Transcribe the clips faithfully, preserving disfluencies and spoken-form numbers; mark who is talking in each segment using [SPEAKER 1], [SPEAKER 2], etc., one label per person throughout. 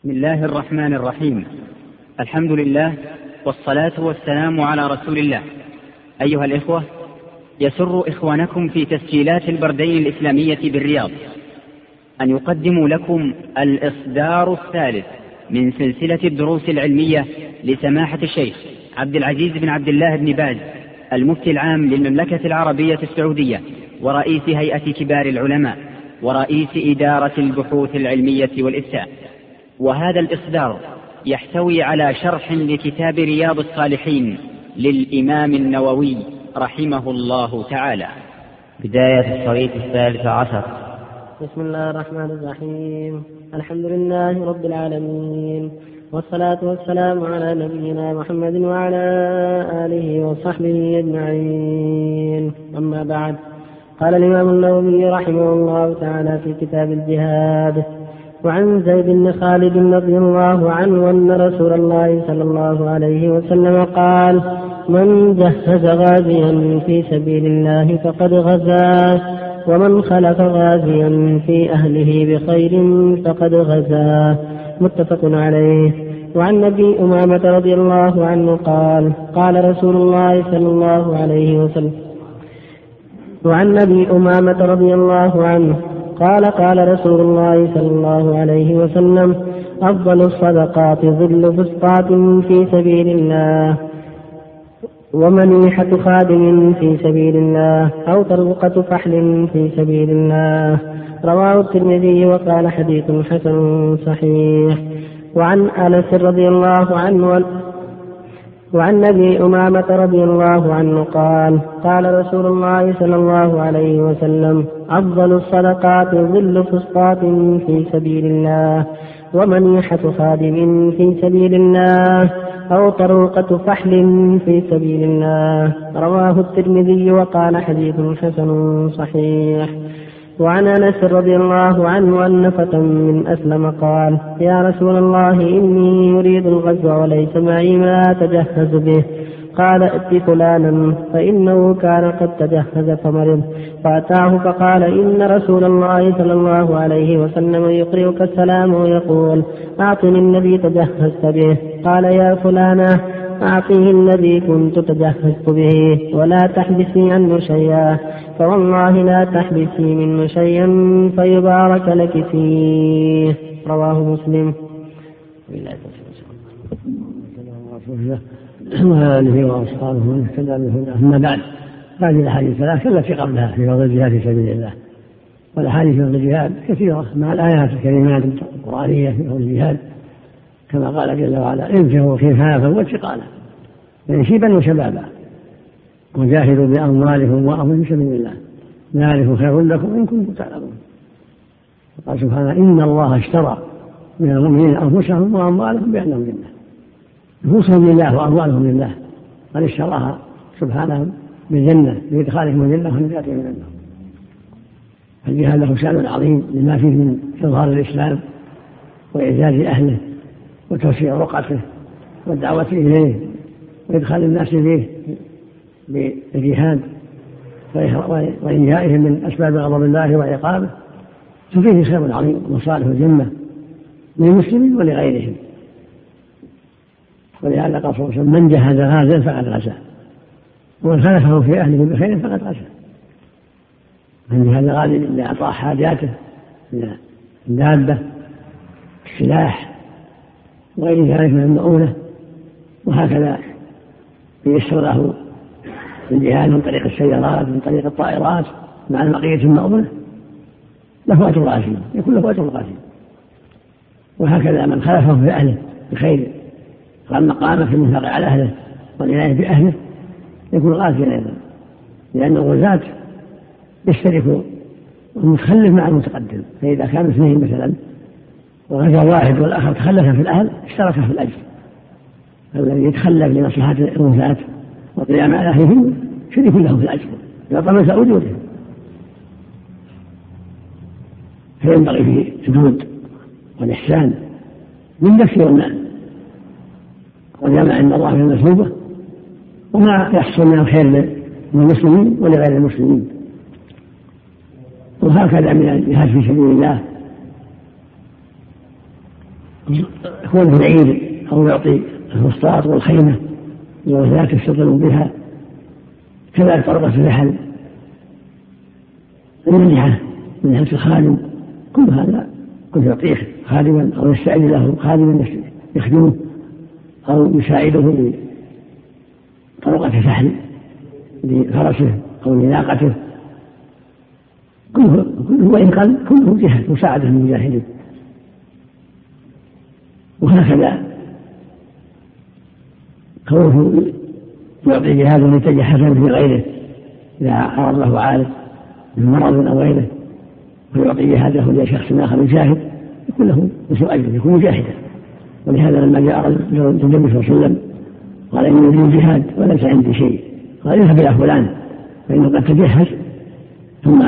[SPEAKER 1] بسم الله الرحمن الرحيم. الحمد لله والصلاة والسلام على رسول الله. أيها الإخوة، يسر إخوانكم في تسجيلات البردين الإسلامية بالرياض أن يقدموا لكم الإصدار الثالث من سلسلة الدروس العلمية لسماحة الشيخ عبد العزيز بن عبد الله بن باز، المفتي العام للمملكة العربية السعودية ورئيس هيئة كبار العلماء ورئيس إدارة البحوث العلمية والإفتاء. وهذا الإصدار يحتوي على شرح لكتاب رياض الصالحين للإمام النووي رحمه الله تعالى.
[SPEAKER 2] بداية الشريط الثالث عشر.
[SPEAKER 3] بسم الله الرحمن الرحيم. الحمد لله رب العالمين، والصلاة والسلام على نبينا محمد وعلى آله وصحبه أجمعين. أما بعد، قال الإمام النووي رحمه الله تعالى في كتاب الجهاد: وعن زيد بن خالد رضي الله عنه أن رسول الله صلى الله عليه وسلم قال: من جهز غازيا في سبيل الله فقد غزا، ومن خلف غازيا في أهله بخير فقد غزا. متفق عليه. وعن أبي أمامة رضي الله عنه قال: قال رسول الله صلى الله عليه وسلم وعن أبي أمامة رضي الله عنه قال: قال رسول الله صلى الله عليه وسلم: أفضل الصدقات ظل فسطاط في سبيل الله، ومنيحة خادم في سبيل الله، أو طرقة فحل في سبيل الله. رواه الترمذي وقال حديث حسن صحيح. وعن أنس رضي الله عنه وعن أبي أمامة رضي الله عنه قال: قال رسول الله صلى الله عليه وسلم: أفضل الصدقات ظل فسطاط في سبيل الله، ومنيحة خادم في سبيل الله، أو طروقة فحل في سبيل الله. رواه الترمذي وقال حديث حسن صحيح. وعن أنس رضي الله عنه أن فتى من أسلم قال: يا رسول الله، إني أريد الغزو وليس معي ما أتجهز به. قال: ائت فلانا فإنه كان قد تجهز فمرض. فأتاه فقال: إن رسول الله صلى الله عليه وسلم يقرئك السلام ويقول: أعطني الذي تجهزت به. قال: يا فلانا، أعطيه الذي كنت تجهزت به، ولا تحبسي عنه شيئا، فوالله لا تحبسي منه شيئا فيبارك لك فيه. رواه مسلم.
[SPEAKER 4] وآله وأصحابه ومن اهتدى بهداه. أما بعد، هذه الأحاديث الثلاث التي قبلها في فضل الجهاد في سبيل الله، والأحاديث في فضل الجهاد كثيرة مع الآيات الكريمات القرآنية في فضل الجهاد، كما قال جل وعلا: انفروا خفافا وثقالا شيبا وشبابا وجاهدوا بأموالهم وأنفسهم في سبيل الله، ذلك خير لكم إن كنتم تعلمون. وقال سبحانه: إن الله اشترى من المؤمنين أنفسهم وأموالهم بأنهم جنة. نفوسهم لله وأموالهم لله، قد اشتراها سبحانه بالجنة بإدخالهم الجنة ونجاتهم من النار. فالجهاد له شأن عظيم لما فيه من إظهار الإسلام وإعزاز أهله وتوسيع رقعته والدعوة إليه وإدخال الناس إليه بالجهاد وإنهائهم من أسباب غضب الله وعقابه. ففيه خير عظيم ومصالح الجنة للمسلمين ولغيرهم. ولهذا قال صلى الله عليه وسلم: من جهز غازا فقد غزا، ومن خلفه في أهله بخير فقد غزا. من جهز غازا لإعطاء حاجاته من الدابة، السلاح، وغير ذلك من المؤونة، وهكذا ييسر له الجهاد من طريق السيارات من طريق الطائرات مع بقية المؤونة، له أجر عظيم، يكون له أجر عظيم. وهكذا من خلفه في أهله بخير قام مقامه في المنفق على أهله والعناية بأهله يكون غازيا أيضا، لأن الغزاة يشترك المتخلف مع المتقدم. فإذا كان اثنين مثلا وغزا واحد والآخر تخلف في الأهل اشترك في الأجر. الذي يتخلف لمصلحة الغزاة والقيام على أهلهم شريك له في الأجر إذا طمس وجوده. فينبغي فيه الجود والإحسان من نفس والمال، وجمع عند الله من المثوبة وما يحصل من الخير للمسلمين ولغير المسلمين. وهكذا من الجهاد في سبيل الله يكون في العيد أو يعطي الفسطاط والخيمة وذاك يشتغل بها، كذلك طرقة الرحل، المنحة منحة الخادم، كل هذا كل يعطيه خادما أو يستعين له خادما يخدمه أو يساعده بطرقة فحل لفرسه أو لناقته، كله وإن قل كله جهاد مساعدة للمجاهدين. وهكذا كونه يعطي جهاده نتيجة حسنة في غيره إذا أراد له عارض من مرض أو غيره ويعطي جهاده لشخص آخر يجاهد يكون له مثل أجر، يكون مجاهدا. ولهذا لما جاء النبي صلى الله عليه وسلم قال إني أريد الجهاد وليس عندي شيء، قال اذهب إلى فلان فإنه قد تجهز، ثم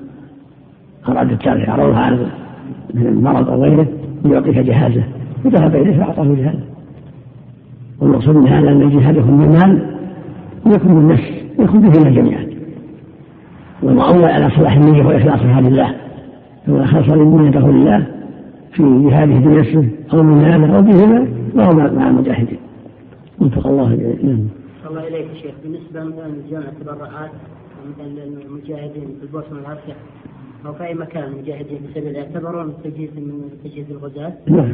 [SPEAKER 4] أراد التابع عرض عارض من المرض أو غيره ليعطيك جهازه، وذهب إليه فأعطاه جهازه. والمقصود من هذا أن الجهاد يكون بالمال ويكون بالنفس ويكون بهما جميعا، والمعول على صلاح النية وإخلاصها لله، فمن أخلص نيته لله في جهاده بنفسه أو من ماله أو بهما فهو مع المجاهدين. وفق الله إليه.
[SPEAKER 3] الله إليك شيخ، بالنسبة لجمع التبرعات مثل المجاهدين في البوسنة والهرسك أو في أي مكان مجاهدين في سبيل الله يعتبرون تجهيز من تجهيز الغزاة؟ نعم،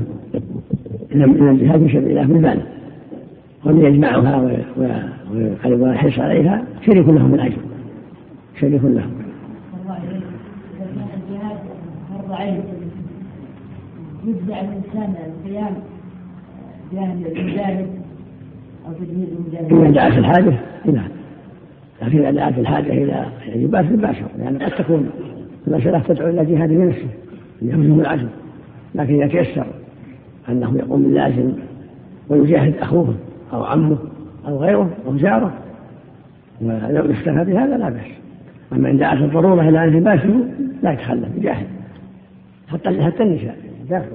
[SPEAKER 4] من الجهاد في سبيل الله بالمال، ومن يجمعها ويحرص عليها شريك لهم من أجل شريك لهم.
[SPEAKER 5] الله إليك، إذا كان الجهاد فرض عين يجزع الإنسان القيام جانب المجاهد أو تجهيز المجاهد؟
[SPEAKER 4] إذا دعت الحاجة نعم، لكن إذا دعت الحاجة إلى يباشر يباشر، لأن قد تكون المسألة تدعو إلى جهاد بنفسه يهمه العزم، لكن إذا تيسر أنه يقوم باللازم ويجاهد أخوه أو عمه أو غيره أو جاره ولو اكتفى بهذا لا بأس. أما إن دعت الضرورة إلى أن يباشر لا يتخلف يجاهد حتى حتى النساء داخل.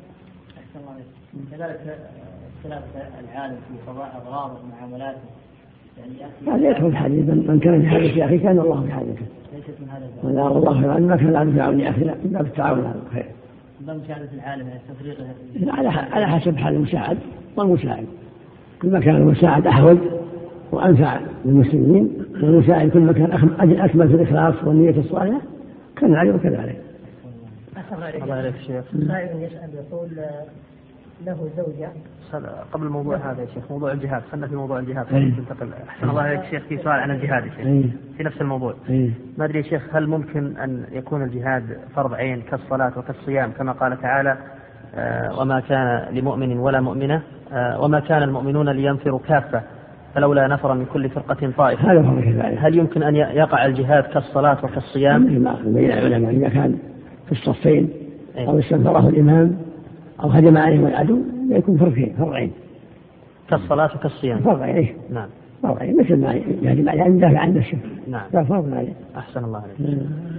[SPEAKER 2] من كذلك اختلاف العالم في قضاء أغراضه ومعاملاته،
[SPEAKER 4] هذا يدخل الحديث من كان في حاجة أخي كان الله في حاجته،
[SPEAKER 2] ليست من هذا الباب.
[SPEAKER 4] ولا الله يعلم ما كان العالم في عون أخي، لا من باب التعاون على الخير.
[SPEAKER 2] باب مساعدة العالم تفريقه
[SPEAKER 4] على على حسب حال المساعد والمساعد، كل ما كان المساعد أحوج وأنفع للمسلمين والمساعد كل ما كان أكمل في الإخلاص والنية الصالحة كان عليه وكذلك.
[SPEAKER 2] الله عليك شيخ.
[SPEAKER 3] سائل يسأل يقول له زوجة.
[SPEAKER 2] قبل الموضوع هذا يا شيخ، موضوع الجهاد، خلنا في موضوع الجهاد ننتقل. أحسن الله عليك شيخ، في سؤال عن الجهاد يا شيخ في نفس الموضوع. ما أدري يا شيخ، هل ممكن أن يكون الجهاد فرض عين كالصلاة وكالصيام كما قال تعالى آه وما كان لمؤمن ولا مؤمنة آه وما كان المؤمنون لينفروا كافة فلولا نفر من كل فرقة طائفة؟ هل يمكن أن يقع الجهاد كالصلاة وكالصيام؟
[SPEAKER 4] بين العلماء إذا كان في الصفين أو استنفره الإمام أو هجم عليهم العدو يكون فرقين فرعين
[SPEAKER 2] كالصلاة وكالصيام.
[SPEAKER 4] فرعين
[SPEAKER 2] نعم،
[SPEAKER 4] فرعين مثل ما يهجم عليه عن دافع عن نفسه.
[SPEAKER 2] نعم،
[SPEAKER 4] لا فرق عليه.
[SPEAKER 2] أحسن الله عليك.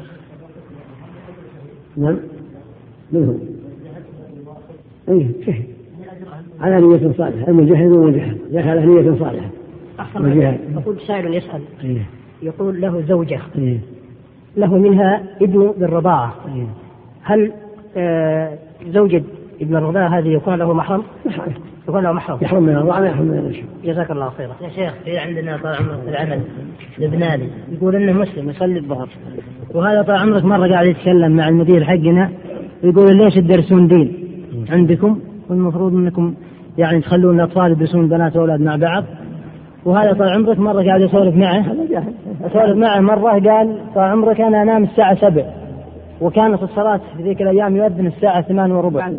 [SPEAKER 4] نعم منهم ايه شهد على نية صالحة، المجاهد والمجاهد يا على نية صالحة.
[SPEAKER 3] يقول سائل يسأل
[SPEAKER 4] إيه؟
[SPEAKER 3] يقول له زوجة
[SPEAKER 4] إيه؟
[SPEAKER 3] له منها ابن بالرضاعة،
[SPEAKER 4] إيه؟
[SPEAKER 3] هل آه زوجة ابن الرضاعة هذه يكون له محرم؟ يكون له محرم
[SPEAKER 4] يحرم من الرضاعة يحرم من النسب.
[SPEAKER 3] جزاك الله خيرا. يا شيخ في عندنا طال عمرك في العمل لبناني يقول انه مسلم يصلي الظهر، وهذا طال عمرك مرة قاعد يتكلم مع المدير حقنا يقول ليش تدرسون دين عندكم والمفروض انكم يعني تخلون الاطفال يدرسون بنات واولاد مع بعض، وهذا طال عمرك مرة قاعد يسولف معه يسولف معه مرة قال طال عمرك انا انام الساعة سبع وكانت الصلاة في ذيك الايام يؤذن الساعة ثمان وربع.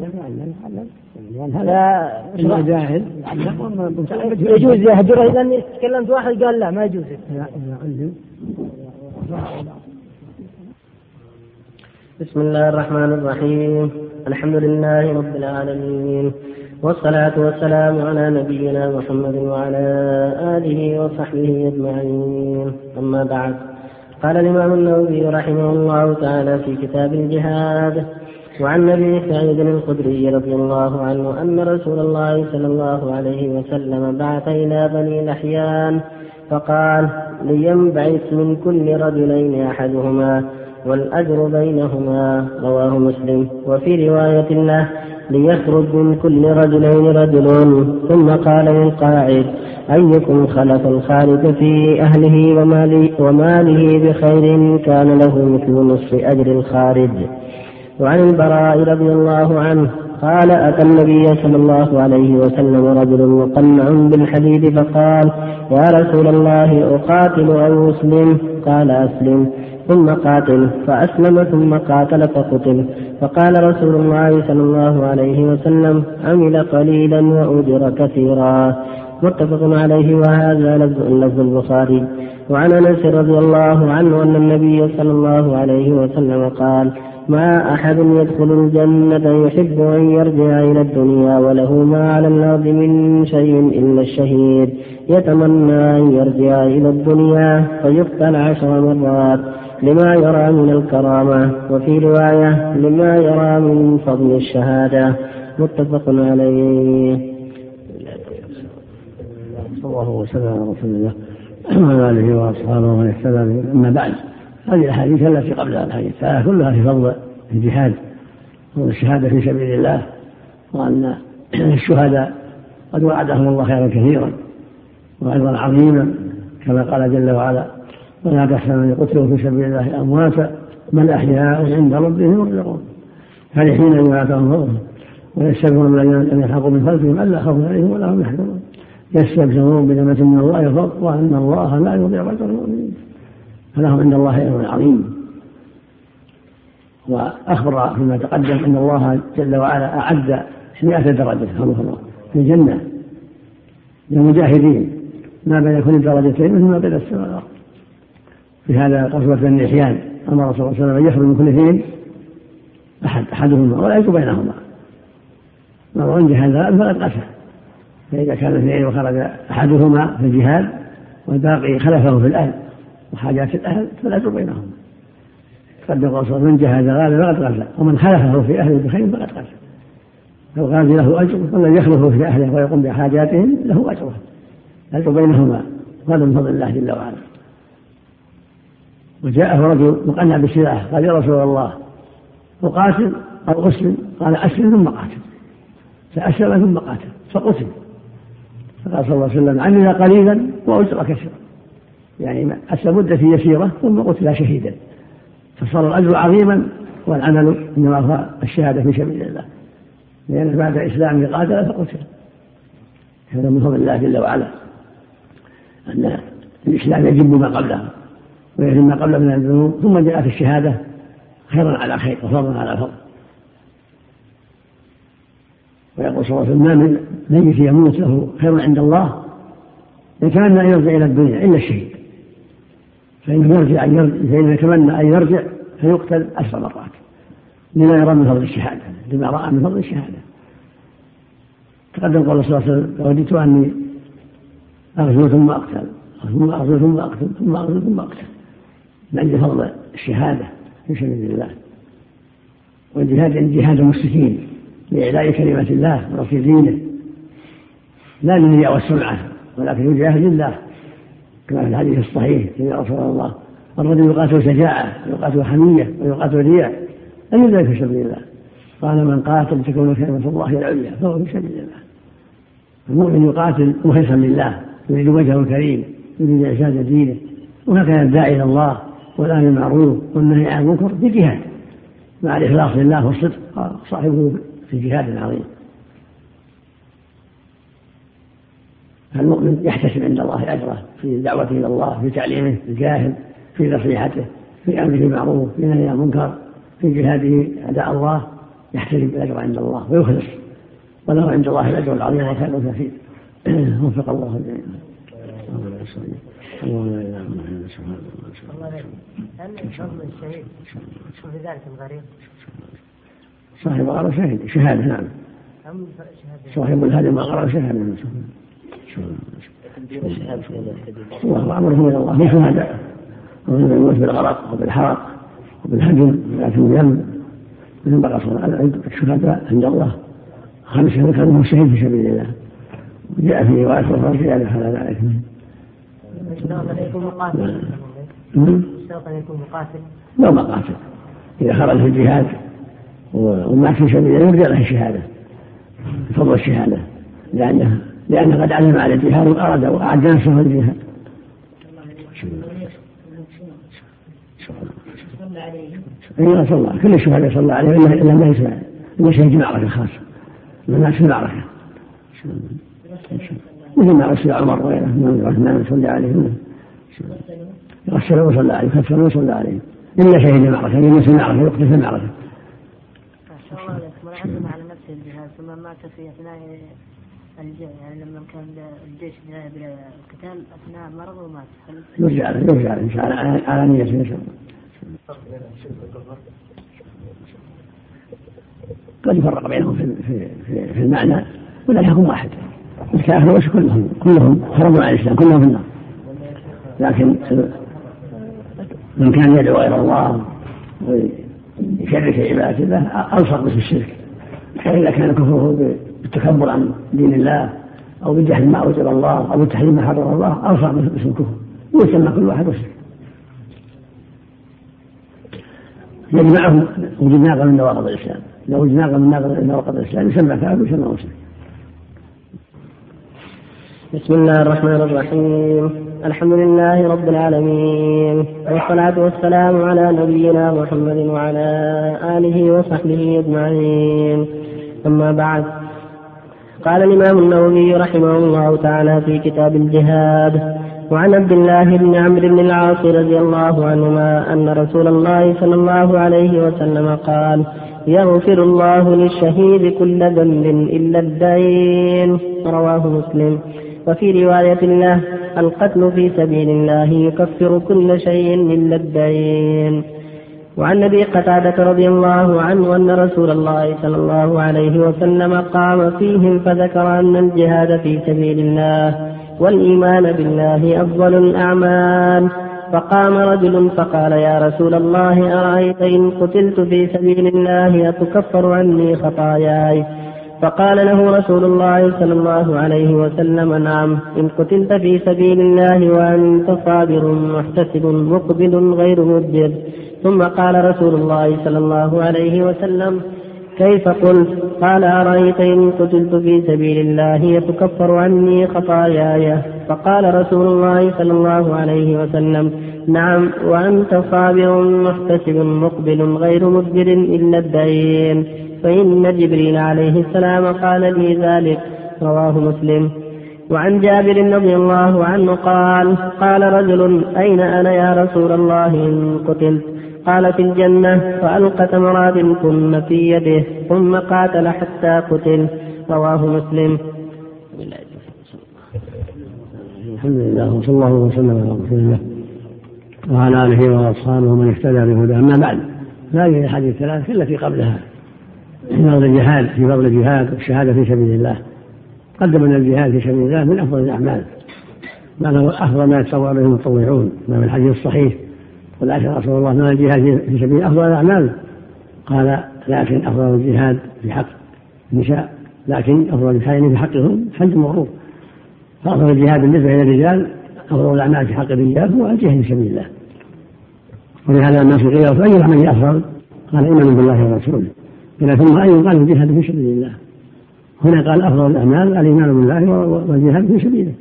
[SPEAKER 3] لا
[SPEAKER 4] جاهل
[SPEAKER 3] يجوز يهجره، لأني تكلمت واحد قال لا ما يجوز.
[SPEAKER 6] بسم الله الرحمن الرحيم، الحمد لله رب العالمين، والصلاة والسلام على نبينا محمد وعلى آله وصحبه أجمعين، أما بعد. قال الإمام النووي رحمه الله تعالى في كتاب الجهاد: وعن أبي سعيد الخدري رضي الله عنه أن رسول الله صلى الله عليه وسلم بعث إلى بني لحيان فقال: لينبعث من كل رجلين أحدهما والأجر بينهما. رواه مسلم. وفي رواية له: ليخرج من كل رجلين رجل. ثم قال للقاعد: أيكم خلف الخارج في أهله وماله, وماله بخير كان له مثل نصف أجر الخارج. وعن البراء رضي الله عنه قال: أتى النبي صلى الله عليه وسلم رجل مقنع بالحديد فقال: يا رسول الله، أقاتل أو أسلم؟ قال: أسلم ثم قاتل. فأسلم ثم قاتل فقتل. فقال رسول الله صلى الله عليه وسلم: عمل قليلا وأجر كثيرا. متفق عليه، وهذا لفظ البخاري. وعن أنس رضي الله عنه أن النبي صلى الله عليه وسلم قال: ما أحد يدخل الجنة يحب أن يرجع إلى الدنيا وله ما على الأرض من شيء إلا الشهيد، يتمنى أن يرجع إلى الدنيا فيقتل عشر مرات لما يرى من الكرامة، وفي رواية لما يرى من فضل الشهادة. متفق عليه.
[SPEAKER 4] صلى الله وسلم على رسول الله وعلى آله وأصحابه ومن اهتدى. أما بعد، هذه الأحاديث التي قبلها الحديث كلها في فضل الجهاد والشهادة في سبيل الله، وأن الشهداء قد وعدهم الله خيرا كثيرا وأجرا عظيما، كما قال جل وعلا: ولا تحسبن يقتلوا في سبيل الله أمواتا بل أحياء عند ربهم يرزقون فرحين بما آتاهم فضله ويستبشرون بالذين يلحقوا من خلفهم ألا خوف عليهم ولا هم يحزنون يستبشرون بنعمة من الله وفضل وأن الله لا يضيع أجر المؤمنين فلهم عند الله أجر عظيم. وأخبر فيما تقدم أن الله جل وعلا أعد مئة درجة في الجنة للمجاهدين ما بين كل درجتين مثل ما بين السماء والأرض. في هذا قصوى بن إحيان أمر صلى الله عليه وسلم أن يخرج من كل اثنين أحد أحدهما ولا يجب بينهما، ومن جهاد فقد قتل. فإذا كان اثنين وخرج أحدهما في الجهاد والباقي خلفه في الأهل وحاجات الأهل فلا يجب بينهما. قد يقول من جهاد غالب فقد قتل، ومن خلفه في أهله بخير فقد قتل. فالغازي له أجر والذي يخلفه في أهله ويقوم بحاجاتهم له أجره، يجب بينهما. هذا من فضل الله جل وعلا. وجاءه رجل مقنع بالسلاح قال: يا رسول الله، أقاتل أو أسلم؟ قال: أسلم ثم قاتل. فأسلم ثم قاتل فقتل. فقال صلى الله عليه وسلم: عمل قليلا وأجر كثيرا، يعني أسلم مدة يسيرة ثم قتل شهيدا، فصار الأجر عظيما والعمل إنما هو الشهادة في سبيل الله، لأن بعد إسلام قاتل فقتل. هذا من فضل الله جل وعلا أن الإسلام يجب ما قبله ويجب ما قبله من الذنوب، ثم جاءت الشهادة خيرا على خير وفضلا على فضل. ويقول صلى الله عليه وسلم: ما من ميت يموت له خير عند الله يتمنى أن يرجع إلى الدنيا إلا الشهيد، فإنه يرجع فإنه يتمنى أن يرجع فيقتل عشر مرات لما يرى من فضل الشهادة، لما رأى من فضل الشهادة. تقدم قول صلى الله عليه وسلم: وددت أني أغزو ثم أقتل ثم أغزو ثم أقتل ثم أغزو ثم أقتل، من أجل فضل الشهادة في سبيل الله. والجهاد عند جهاد المسلمين لإعلاء كلمة الله ونصر دينه، لا للرياء والسمعة، ولكن يجاهد لله كما في الحديث الصحيح: يا رسول الله، الرجل يقاتل شجاعة ويقاتل حمية ويقاتل رياء، أي ذلك في سبيل الله؟ قال: من قاتل تكون كلمة الله العليا فهو في سبيل الله. المؤمن يقاتل مخلصا لله، يريد وجهه الكريم، يريد إعزاز دينه، وهكذا الداعي إلى الله والأمر بالمعروف والنهي عن المنكر بجهاد مع الإخلاص لله والصدق صاحبه في جهاد عظيم. فالمؤمن يحتسب عند الله أجره في دعوته إلى الله، في تعليمه، في الجاهل، في نصيحته، في أمره بالمعروف، في نهي عن المنكر، في جهاده أعداء الله، يحتسب الأجر عند الله ويخلص، وله عند الله الأجر العظيم والخير الكثير. وفق الله الجميع.
[SPEAKER 2] الله لا إله إلا الله سبحانه وتعالى. هل فضل الشهيد شو في ذلك الغريب؟
[SPEAKER 4] صاحب غرة شهيد شهادة، نعم. صاحب الهدي ما غرة شهادة. الله أمره إلى الله، مش شهادة. ومن يموت بالغرق وبالحرق وبالهدم لكن يم من بقى صلاة الشهداء عند الله خمسة ذكرهم الشهيد في سبيل الله. وجاء في رواية أخرى زيادة على ذلك.
[SPEAKER 2] اشترط أن يكون مقاتل. اشترط أن يكون مقاتل.
[SPEAKER 4] لا مقاتل، إذا خرج في الجهاد ومات في سبيل الله يرجع له الشهادة والشهادة، لأنه لأنه قد علم على الجهاد وأراد وأعد نفسه للجهاد. أيها صلى الله كل الشهداء صلى الله عليه إلا ما يسمع إلا شهد معركة خاصة ما في المعركة مثل ما رسل عمر وغيره من العثمان صلى عليه يغسلوا وصلى عليه يكفروا وصلى عليه إلا شهد معركة إلا في المعركة يقتل في المعركة.
[SPEAKER 7] وعزم على نفسه الجهاد ثم مات في أثناء الجيش، يعني لما كان الجيش ذاهب إلى القتال أثناء مرض ومات
[SPEAKER 4] يرجع له يرجع له إن شاء الله على نيته إن شاء الله. قد يفرق بينهم في في في المعنى ولا يكون واحد. الكافر وش كلهم كلهم خرجوا عن الإسلام كلهم في النار، لكن من كان يدعو غير الله ويشرك عبادة الله ألصق به الشرك، إذا كان كفره بالتكبر عن دين الله أو بالجهل ما أوجب الله أو بالتحريم ما حرم الله ألصق به الكفر ويسمى كل واحد مشرك. يجمعهم وجود ناقض من نواقض الإسلام، لو وجود ناقض من نواقض الإسلام يسمى كافر ويسمى مسلم.
[SPEAKER 6] بسم الله الرحمن الرحيم. الحمد لله رب العالمين، والصلاة والسلام على نبينا محمد وعلى آله وصحبه أجمعين، أما بعد. قال الإمام النووي رحمه الله تعالى في كتاب الجهاد: وعن عبد الله بن عمرو بن العاص رضي الله عنهما أن رسول الله صلى الله عليه وسلم قال: يغفر الله للشهيد كل ذنب إلا الدين، رواه مسلم. وفي رواية له: القتل في سبيل الله يكفر كل شيء إلا الدين. وعن أبي قتادة رضي الله عنه أن رسول الله صلى الله عليه وسلم قام فيهم فذكر أن الجهاد في سبيل الله والإيمان بالله أفضل الأعمال، فقام رجل فقال: يا رسول الله أرأيت إن قتلت في سبيل الله أتكفر عني خطاياي؟ فقال له رسول الله صلى الله عليه وسلم: نعم، إن قتلت في سبيل الله وأنت صابر محتسب مقبل غير مدبر. ثم قال رسول الله صلى الله عليه وسلم: كيف قلت؟ قال: أرأيت إن قتلت في سبيل الله يتكفر عني خطاياي؟ فقال رسول الله صلى الله عليه وسلم: نعم، وأنت صابر محتسب مقبل غير مدبر إلا الدين، فإن جبريل عليه السلام قال لي ذلك، رواه مسلم. وعن جابر رضي الله عنه قال: قال رجل: أين أنا يا رسول الله إن قتلت؟ قال: في الجنة. فألقى تمرات كن في يده ثم قاتل حتى قتل، رواه مسلم.
[SPEAKER 4] الحمد لله وصلى الله وسلم على رسول الله وعلى آله وأصحابه ومن اهتدى بهداه. أما بعد، هذه الحديث الثلاث التي قبلها في فضل الجهاد في فضل الجهاد والشهادة في سبيل الله. قدمنا الجهاد في سبيل الله من أفضل الأعمال، ما أفضل ما يتطوع به المتطوعون، ما من الحديث الصحيح: قال رسول الله: ما الجهاد في سبيل أفضل الأعمال؟ قال: لكن أفضل الجهاد في حق النساء، لكن أفضل الجهاد في حقهم حج مغروب. فأفضل الجهاد بالنسبة إلى الرجال أفضل الأعمال في حق الرجال هو الجهاد في سبيل الله. ولهذا الناس غيروا: فأي العمل أفضل؟ قال: إيمان بالله ورسوله. إلى ثم أي قال: الجهاد في سبيل الله. هنا قال: أفضل الأعمال الإيمان بالله والجهاد في سبيله.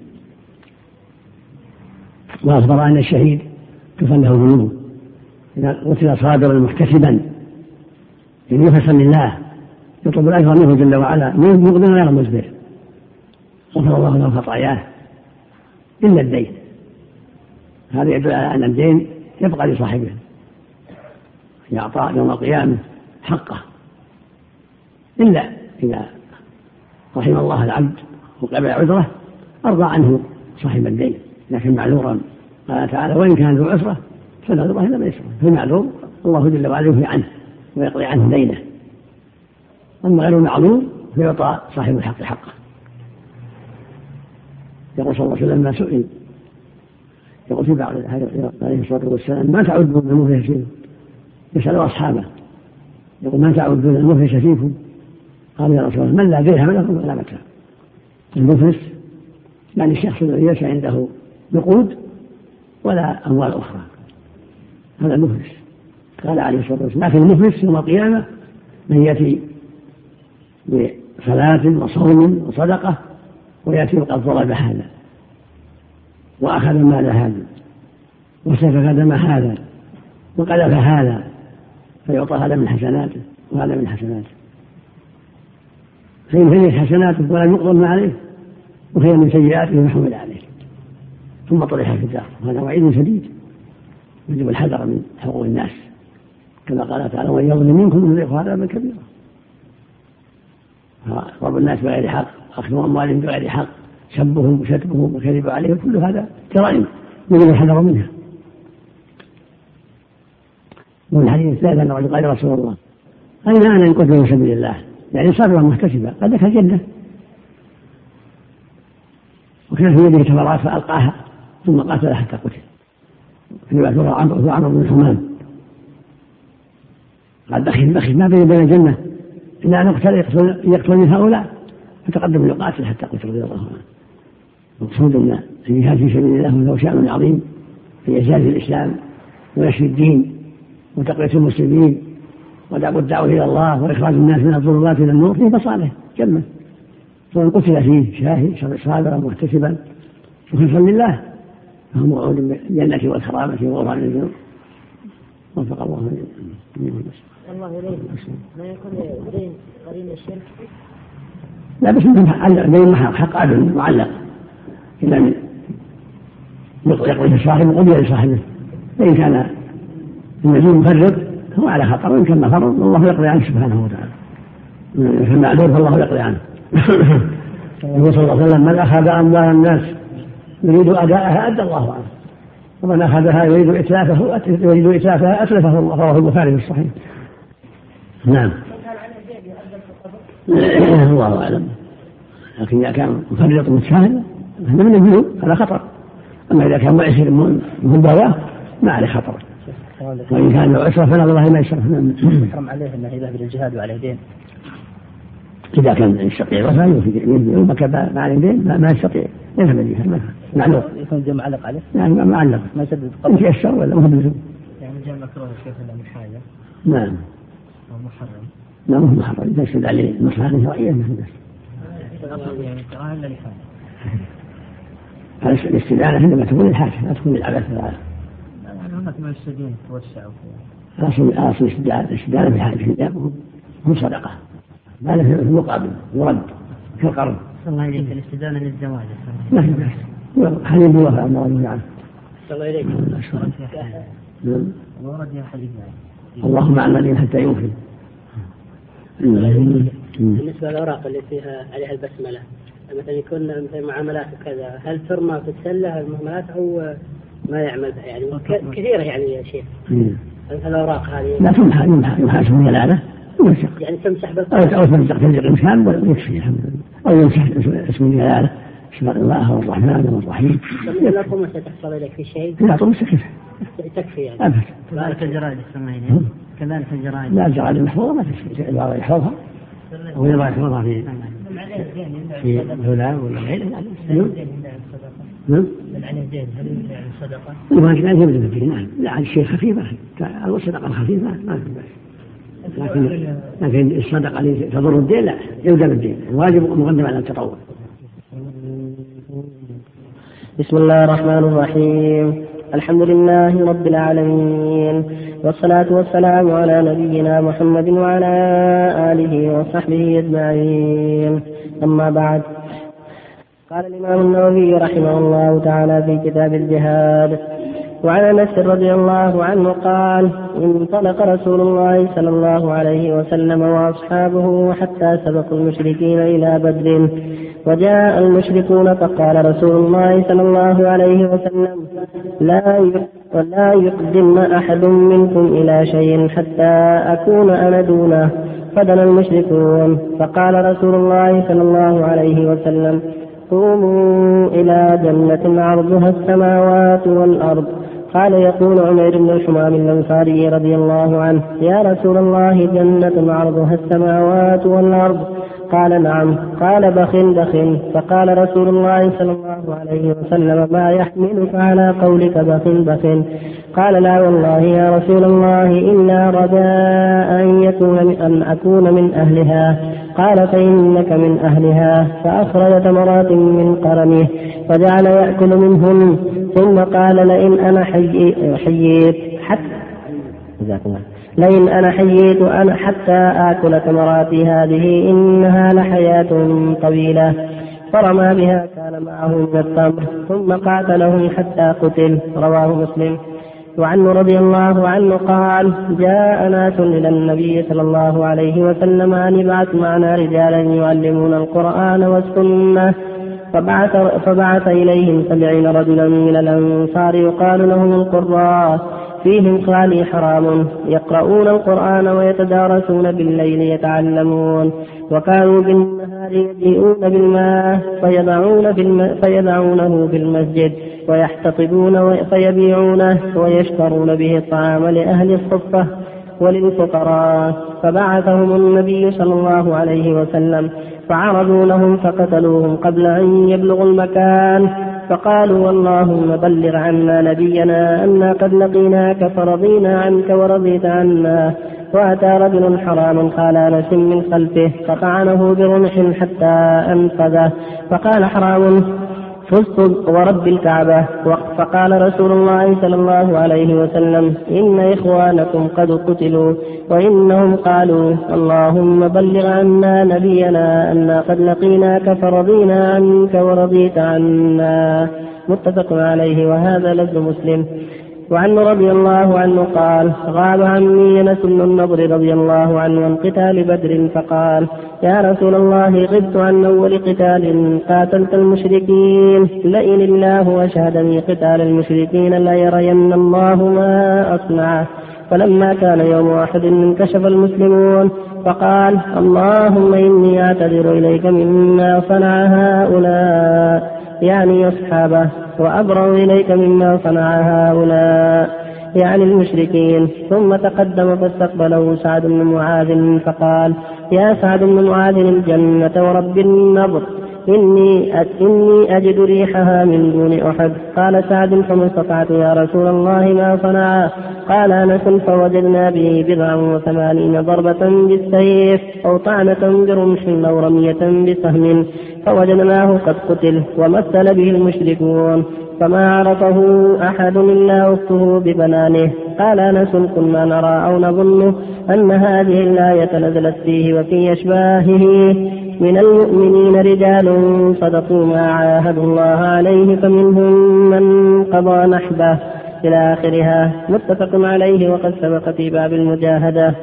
[SPEAKER 4] وأخبر أن الشهيد تغفر له ذنوبه إذا قتل صابرا محتسبا، يعني يفسر لله يطلب الأجر منه جل وعلا مقبلا غير مدبر، غفر الله له خطاياه إلا الدين. هذا يدل على أن الدين يبقى لصاحبه، يعطى يوم القيامة حقه، إلا إذا رحم الله العبد وقبل عذره أرضى عنه صاحب الدين، لكن معذورا. قال تعالى: وإن كان ذو عسرة فنظرة إلى ميسرة. في المعذور الله جل وعلا يوفي عنه ويقضي عنه دينه، أما غير المعذور فيعطى صاحب الحق حقه. يقول صلى الله عليه وسلم: ما سئل يقول في بعض عليه الصلاة والسلام: ما تعدون المفلس فيكم؟ يسألوا أصحابه يقول: ما تعدون المفلس فيكم؟ قال: يا رسول الله: من لا درهم له ولا متاع. المفلس يعني الشخص الذي ليس عنده نقود ولا أموال أخرى، هذا المفلس. قال عليه الصلاة والسلام: لكن المفلس يوم القيامة من يأتي صلاة وصوم وصدقة ويأتي وقد ضرب هذا وأخذ مال هذا وسفك دم هذا وقذف هذا فيعطى هذا من حسناته وهذا من حسناته، فإن هي حسناته ولم يقضى ما عليه وهي من سيئاته محمول عليه ثم طرح في الدار. وهذا وعيد شديد يجب الحذر من حقوق الناس كما قال تعالى وإن يظلم منكم نذيقه عذابا كبيرا. ضرب الناس بغير حق، أخذ أموالهم بغير حق، سبهم وشتمهم وكذب عليهم، كل هذا جرائم يجب الحذر منها. ومن الحديث الثالث أن قال رسول الله أين أنا إن قتل في سبيل الله، يعني صبرا محتسبا قد دخل الجنة. وكان في يده تمرات فألقاها ثم قاتل حتى قتل. في عمرو عمرو بن حمام قال بخل بخل ما بين بين الجنة إلا أن أقتل يقتل من هؤلاء، فتقدم يقاتل حتى قتل رضي الله عنه. مقصود أن الجهاد في سبيل الله له شأن عظيم في إعزاز الإسلام ونشر الدين وتقوية المسلمين ودعوة الدعوة إلى الله وإخراج الناس من الظلمات إلى النور فيه مصالح جمة. فمن قتل فيه شاهد صابرا محتسبا مخلصا لله فهو موعود بالجنة والكرامة وغفران الذنوب. وفق الله
[SPEAKER 7] الله إليه ما يكون دين قرين الشرك.
[SPEAKER 4] لا بس دين حق عدل معلق إذا يقضي صاحبه قضي لصاحبه، فإن كان المدين مفرط هو على خطر، وإن كان فرض والله يقضي عنه سبحانه وتعالى، فالمعذور فالله يقضي عنه. النبي صلى الله عليه وسلم من أخذ أموال الناس يريد أداءها أدى الله عنه، ومن أخذها يريد إتلافه يريد إتلافها أتلفه الله، رواه البخاري في الصحيح. نعم الله أعلم، لكن إذا كان مفرط متساهل هذا من الذنوب على خطر، أما إذا كان معسر مباواة ما عليه خطر، وإن كان عسر فلا والله ما يشرف.
[SPEAKER 2] يحرم عليه أنه يذهب إلى الجهاد وعليه دين.
[SPEAKER 4] إذا كان يستطيع وفاه وبكى ما عليه دين ما يستطيع يذهب إلى الجهاد معلوم
[SPEAKER 2] يكون الدين معلق عليه،
[SPEAKER 4] يعني معلق
[SPEAKER 2] ما يسدد
[SPEAKER 4] قبل يشتر ولا مهم لزوم.
[SPEAKER 2] يعني جاء مكروه الشيخ إلا من حاجة.
[SPEAKER 4] نعم
[SPEAKER 2] محرم.
[SPEAKER 4] لا مو محرم إذا يشهد عليه مصلحة شرعية مثل ذلك.
[SPEAKER 2] يعني كراهة إلا لحاجة.
[SPEAKER 4] هذا الاستدانة عندما تكون الحاجة لا تكون العبث.
[SPEAKER 2] يعني هناك من السجين توسع فيها.
[SPEAKER 4] أصل أصل الاستدانة بحاجة هو صدقة، ما له في المقابل يرد في القرض.
[SPEAKER 2] الله إليك الاستدانة للزواج.
[SPEAKER 4] ما في بأس. حديث بوفاء الله عنه عنه.
[SPEAKER 2] الله إليك.
[SPEAKER 4] نعم.
[SPEAKER 2] ورد يا حديث.
[SPEAKER 4] اللهم أعلمني حتى يوفي.
[SPEAKER 6] بالنسبة للأوراق اللي فيها عليها البسملة مثلا يكون مثل معاملات وكذا، هل ترمى وتتسلى المعاملات أو ما يعملها يعني كثيرة يعني يا شيخ؟ الأوراق هذه
[SPEAKER 4] لا تمحى يمحى يمحى اسم الجلالة ويمسح
[SPEAKER 6] يعني تمسح بس
[SPEAKER 4] أو تمسح تلزق الإمكان ويكفي الحمد لله، أو يمسح اسم الجلالة اسم الله والرحمن والرحيم.
[SPEAKER 6] لا تقوم ستحصل إليك في شيء؟
[SPEAKER 4] لا تقوم سكفة
[SPEAKER 6] تكفي يعني.
[SPEAKER 4] أبدا.
[SPEAKER 2] كذلك الجرائد السمعين كذلك الجرائد.
[SPEAKER 4] لا الجرائد المحفوظة ما تكفي، البعض يحفظها أو يضع يحفظها في في الهلال ولا غيره. نعم.
[SPEAKER 2] من عليه دين هل يمنع الصدقة؟
[SPEAKER 4] ما كان يبدأ فيه نعم، لا الشيء خفيف الصدقة الخفيفة ما في بأس، لكن لكن الصدقة اللي تضر الدين لا يبدأ بالدين، الواجب مقدم على التطوع.
[SPEAKER 3] بسم الله الرحمن الرحيم، الحمد لله رب العالمين، والصلاة والسلام على نبينا محمد وعلى آله وصحبه أجمعين، أما بعد. قال الإمام النووي رحمه الله تعالى في كتاب الجهاد: وعن أنس رضي الله عنه قال: انطلق رسول الله صلى الله عليه وسلم وأصحابه حتى سبقوا المشركين إلى بدر، وجاء المشركون فقال رسول الله صلى الله عليه وسلم: لا ولا يقدم أحد منكم إلى شيء حتى أكون أنا دونه. فدنا المشركون فقال رسول الله صلى الله عليه وسلم: قوموا إلى جنة عرضها السماوات والأرض. قال يقول عمير بن الحمام الأنصاري رضي الله عنه: يا رسول الله جنة عرضها السماوات والأرض؟ قال نعم. قال بخل بخل. فقال رسول الله صلى الله عليه وسلم: ما يحملك على قولك بخل بخل؟ قال لا والله يا رسول الله إلا رجاء أن يكون أن أكون من أهلها. قال فإنك من أهلها، فأخرج تمرات من قرنه وجعل يأكل منهن، ثم قال لئن أنا حييت حتى لئن أنا حييت أنا حتى آكل تمراتي هذه إنها لحياة طويلة، فرمى بها كان معه من التمر ثم قاتلهم حتى قتل. رواه مسلم. وعنه رضي الله عنه قال جاء ناس إلى النبي صلى الله عليه وسلم أن يبعث معنا رجالا يعلمون القرآن والسنة، فبعث, فبعث إليهم سبعين رجلا من الأنصار يقال لهم القراء، فيهم خالي حرام، يقرؤون القرآن ويتدارسون بالليل يتعلمون، وكانوا بالنهار يجيئون بالماء فيضعون في الم... فيضعونه في المسجد ويحتطبون فيبيعونه ويشترون به الطعام لأهل الصفة وللفقراء. فبعثهم النبي صلى الله عليه وسلم فعرضوا لهم فقتلوهم قبل أن يبلغوا المكان، فقالوا اللهم بلغ عنا نبينا أنا قد لقيناك فرضينا عنك ورضيت عنا. وأتى رجل حرام قال أنس من خلفه فطعنه برمح حتى أنفذه، فقال حرام فزت ورب الكعبة. فقال رسول الله صلى الله عليه وسلم إن إخوانكم قد قتلوا وإنهم قالوا اللهم بلغ عنا نبينا أنا قد لقيناك فرضينا عنك ورضيت عنا. متفق عليه، وهذا لفظ مسلم. وعنه رضي الله عنه قال غاب عمي أنس بن النضر رضي الله عنه عن قتال بدر، فقال يا رسول الله غبت عن أول قتال قاتلت المشركين، لئن الله وشهدني قتال المشركين لا يرين الله ما أصنع. فلما كان يوم أحد انكشف المسلمون فقال اللهم إني أعتذر إليك مما صنع هؤلاء، يعني أصحابه، وأبرأ إليك مما صنع هؤلاء، يعني المشركين. ثم تقدم فاستقبله سعد بن معاذ فقال يا سعد بن معاذ الجنة ورب النضر، إني إني أجد ريحها من دون أحد. قال سعد فما استطعت يا رسول الله ما صنع؟ قال أنس فوجدنا به بضعا وثمانين ضربة بالسيف أو طعنة برمح أو رمية بسهم، فوجدناه قد قتل ومثل به المشركون، فما عرفه أحد إلا أخته ببنانه. قال أنس كنا نرى أو نظن أن هذه الآية نزلت فيه وفي أشباهه من المؤمنين رجال صدقوا ما عاهدوا الله عليه فمنهم من قضى نحبه إلى آخرها. متفق عليه، وقد سبق في باب المجاهدة.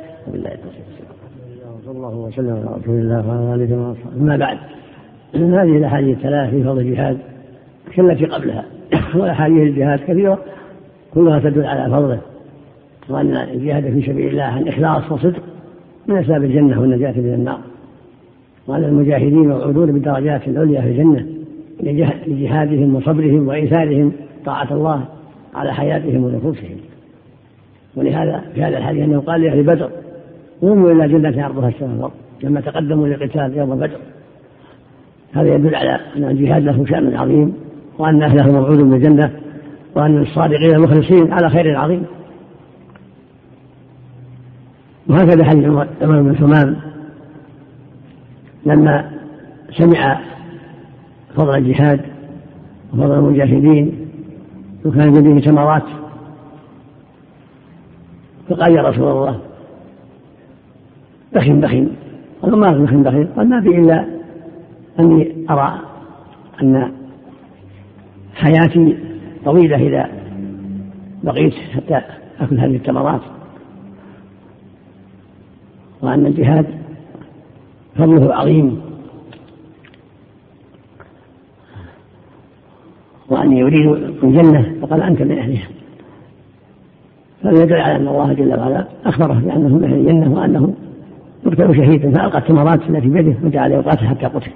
[SPEAKER 4] صلى الله وسلم على رسول الله وعلى آله وصحبه. أما بعد، هذه الأحاديث الثلاث في فضل الجهاد كالتي قبلها، والأحاديث الجهاد كثيرة كلها تدل على فضله، وأن الجهاد في سبيل الله عن إخلاص وصدق من أسباب الجنة والنجاة من النار، وأن المجاهدين موعودون بالدرجات العليا في الجنة لجهادهم وصبرهم وإيثارهم طاعة الله على حياتهم ونفوسهم. ولهذا في هذا الحديث أنه قال لأهل بدر قوموا إلى جنة عرضها السماء والأرض لما تقدموا للقتال يوم بدر. هذا يدل على أن الجهاد له شأن عظيم، وأن أهله موعود بالجنة، وأن الصادقين المخلصين على خير عظيم. وهكذا حديث عمر بن حمام لما سمع فضل الجهاد وفضل المجاهدين وكان يديه ثمرات، فقال يا رسول الله بخن بخن. قال ما بخن بخن؟ قال ما في إلا أني أرى أن حياتي طويلة إذا بقيت حتى أكل هذه الثمرات، وأن الجهاد فضله عظيم، وأني يريد الجنة، فقال أنت من أهلها. فهذا يدل على أن الله جل وعلا أخبره بأنه من أهل الجنة وأنه يقتل شهيدا، فألقى الثمرات التي بيده وجعل يقاتل حتى قتل.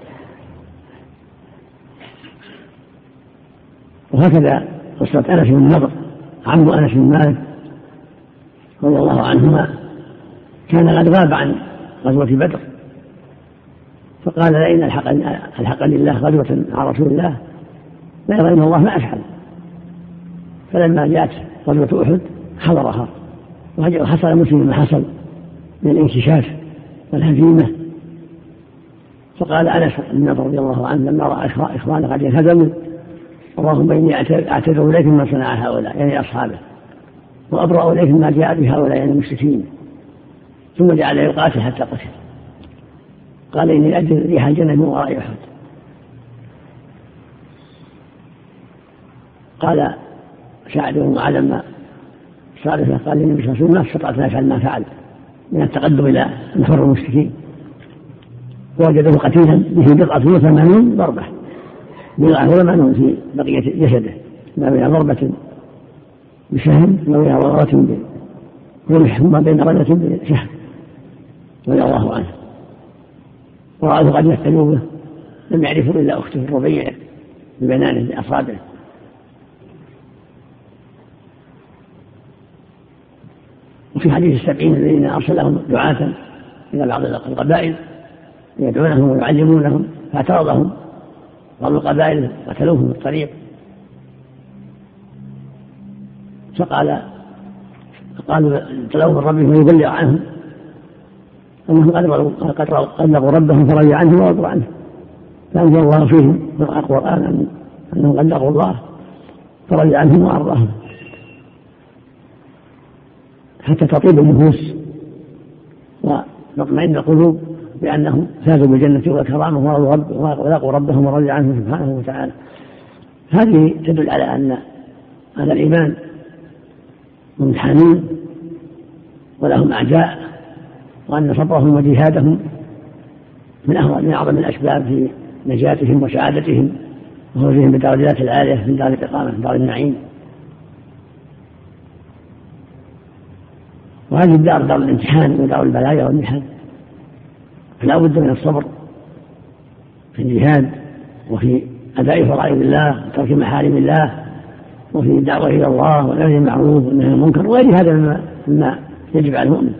[SPEAKER 4] وهكذا قصة أنس بن النضر عم أنس بن مالك رضي الله عنهما كان قد غاب عن غزوة بدر، فقال لئن الحقني الله غزوة مع رسول الله لا يرين الله ما أفعل. فلما جاءت غزوة أحد حضرها، وحصل المسلم ما حصل من الانكشاف والهزيمة فقال أنس رضي الله عنه لما رأى إخوانه قد انهزموا اللهم إني أعتذر إليك ما صنع هؤلاء يعني أصحابه وأبرأ إليك ما جاء بهؤلاء يعني المشركين ثم جعل يقاتل حتى قتل قال إني أجد ريح الجنة من وراء أحد. قال سعد بن معاذ لما صار قال للنبي صلى الله عليه وسلم ما استطعت أن أفعل ما فعل من التقدم إلى نحر المشركين ووجده قتيلا به بضعة وثمانون ضربة بضعة وثمانون في بقية جسده ما بين ضربة بسهم وما بين ضربة برمح وما بين رجة بسهم رضي الله عنه. ورأته قد يفتنوا به لم يعرفوا إلا أخته الربيع ببنانه بأصابعه. وفي حديث السبعين الذين أرسلهم دعاة إلى بعض القبائل يدعونهم ويعلمونهم فاعترضهم بعض القبائل قتلوهم في الطريق فقال قالوا طلبوا من ربهم ويبلغ عنهم أنهم قد قلقوا ربهم فرضي عنهم ورضوا عنه فأنزل الله فيهم من القرآن أنهم قلقوا الله فرضي عنهم وأرضاهم حتى تطيب النفوس وتطمئن القلوب بأنهم فازوا بالجنة والكرامة ولاقوا ربهم ورضي عنهم سبحانه وتعالى. هذه تدل على أن هذا الإيمان ممتحنين ولهم أعداء وأن صبرهم وجهادهم من أعظم الأسباب في نجاتهم وسعادتهم وخروجهم بدرجات العالية من دار الإقامة دار النعيم. وهذه الدار دار الامتحان ودار البلايا والمحن فلا بد من الصبر في الجهاد وفي أداء فرائض الله وترك محارم الله وفي الدعوة إلى الله والأمر بالمعروف والنهي عن المنكر وغير هذا مما يجب على المؤمن.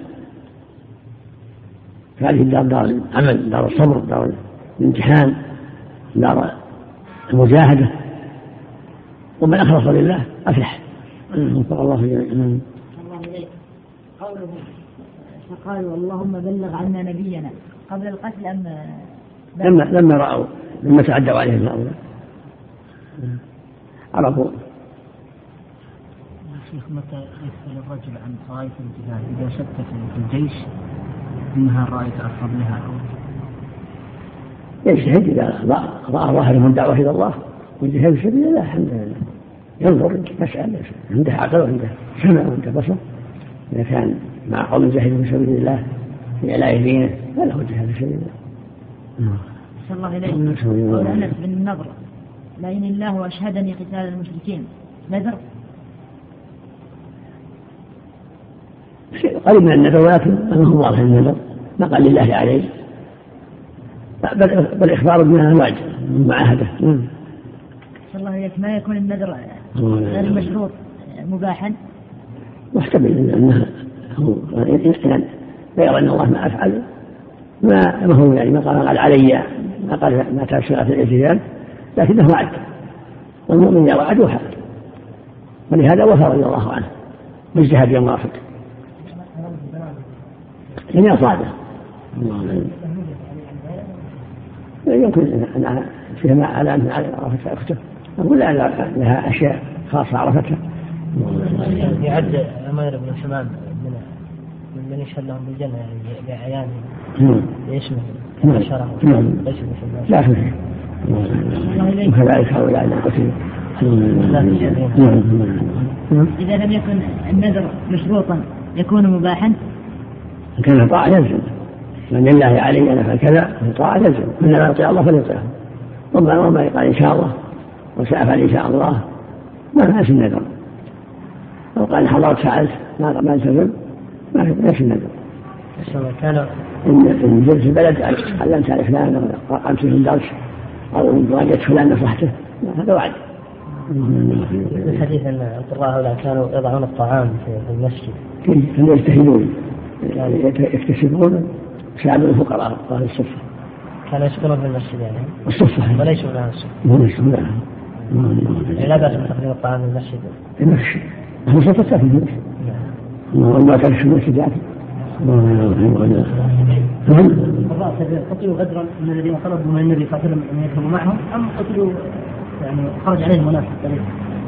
[SPEAKER 4] فهذه الدار دار العمل دار الصبر دار الامتحان دار المجاهدة ومن أخلص لله أفلح. وفق الله جميعا.
[SPEAKER 5] قوله فقالوا اللهم بلغ عنا نبينا قبل القتل أم
[SPEAKER 4] لما لما رأوا لما تعدوا عليهم هؤلاء عرفوا.
[SPEAKER 2] شيخ متى يسأل الرجل عن طائف الجهاد إذا شك في الجيش إنها رأيت أفضل لها
[SPEAKER 4] يجتهد إذا رأى ظاهر من دعوة إلى الله والجهاد في سبيل الله الحمد لله ينظر يسأل عنده عقل وعنده سمع وعنده بصر. إذا كان مع قوم جاهدوا في سبيل الله في علاء دينه فله الجهاد في سبيل الله.
[SPEAKER 5] صلى الله عليه وسلم. قول أنس بن النضر لئن الله وأشهدني قتال المشركين نذر
[SPEAKER 4] قريب من النذر ولكن أنه واضح النذر ما قال لله عليه بل, بل إخبار بما الواجب من معاهدة.
[SPEAKER 5] صلى الله عليه وسلم. ما يكون النذر غير المشروط مباحا
[SPEAKER 4] محتمل أنها هو يعني غير أن الله ما أفعل ما ما هو يعني ما قال قال علي ما قال ما تشرع في الالتزام لكنه وعد والمؤمن يرى عدوها ولهذا وفى رضي الله عنه بالجهاد يوم رافد لم يصعده. يمكن أن فيها ما على أن عرفتها أخته أقول لها أشياء خاصة عرفتها.
[SPEAKER 2] يعد عمير بن حمام من من يشهد لهم بالجنة يعني بعيانه يشمل الشرع ليس بالحمام
[SPEAKER 4] لا فيه وكذلك هؤلاء القتل.
[SPEAKER 5] إذا لم يكن النذر مشروطا يكون مباحا
[SPEAKER 4] كان طاعة يلزم من لله علي أنا فكذا طاعة يلزم من لا يطيع الله فليطيعه وما وما يقال إن شاء الله وسأفعل إن شاء الله ما ناس النذر لو قال حضرت فعلت ما ما التزم ما ناس النذر.
[SPEAKER 2] كان
[SPEAKER 4] إن جلس البلد علمت على فلان قامت في الدرس أو راجعت فلان نصحته هذا وعد.
[SPEAKER 2] الحديث أن القراء هؤلاء كانوا يضعون الطعام في المسجد
[SPEAKER 4] كانوا يجتهدون يعني يكتسبون شعب الفقراء قال الصفة
[SPEAKER 2] كانوا يسكنون في المسجد يعني
[SPEAKER 4] الصفة
[SPEAKER 2] وليسوا من الصفة
[SPEAKER 4] وليسوا منها
[SPEAKER 2] لا بأس من تقديم الطعام في المسجد
[SPEAKER 4] المسجد هو صفة في المسجد وما كان في المسجد يعني
[SPEAKER 8] القراء قتلوا غدرا من الذين طلبوا من النبي صلى الله عليه وسلم أن يذهبوا معهم أم قتلوا يعني خرج عليهم منافق الطريق؟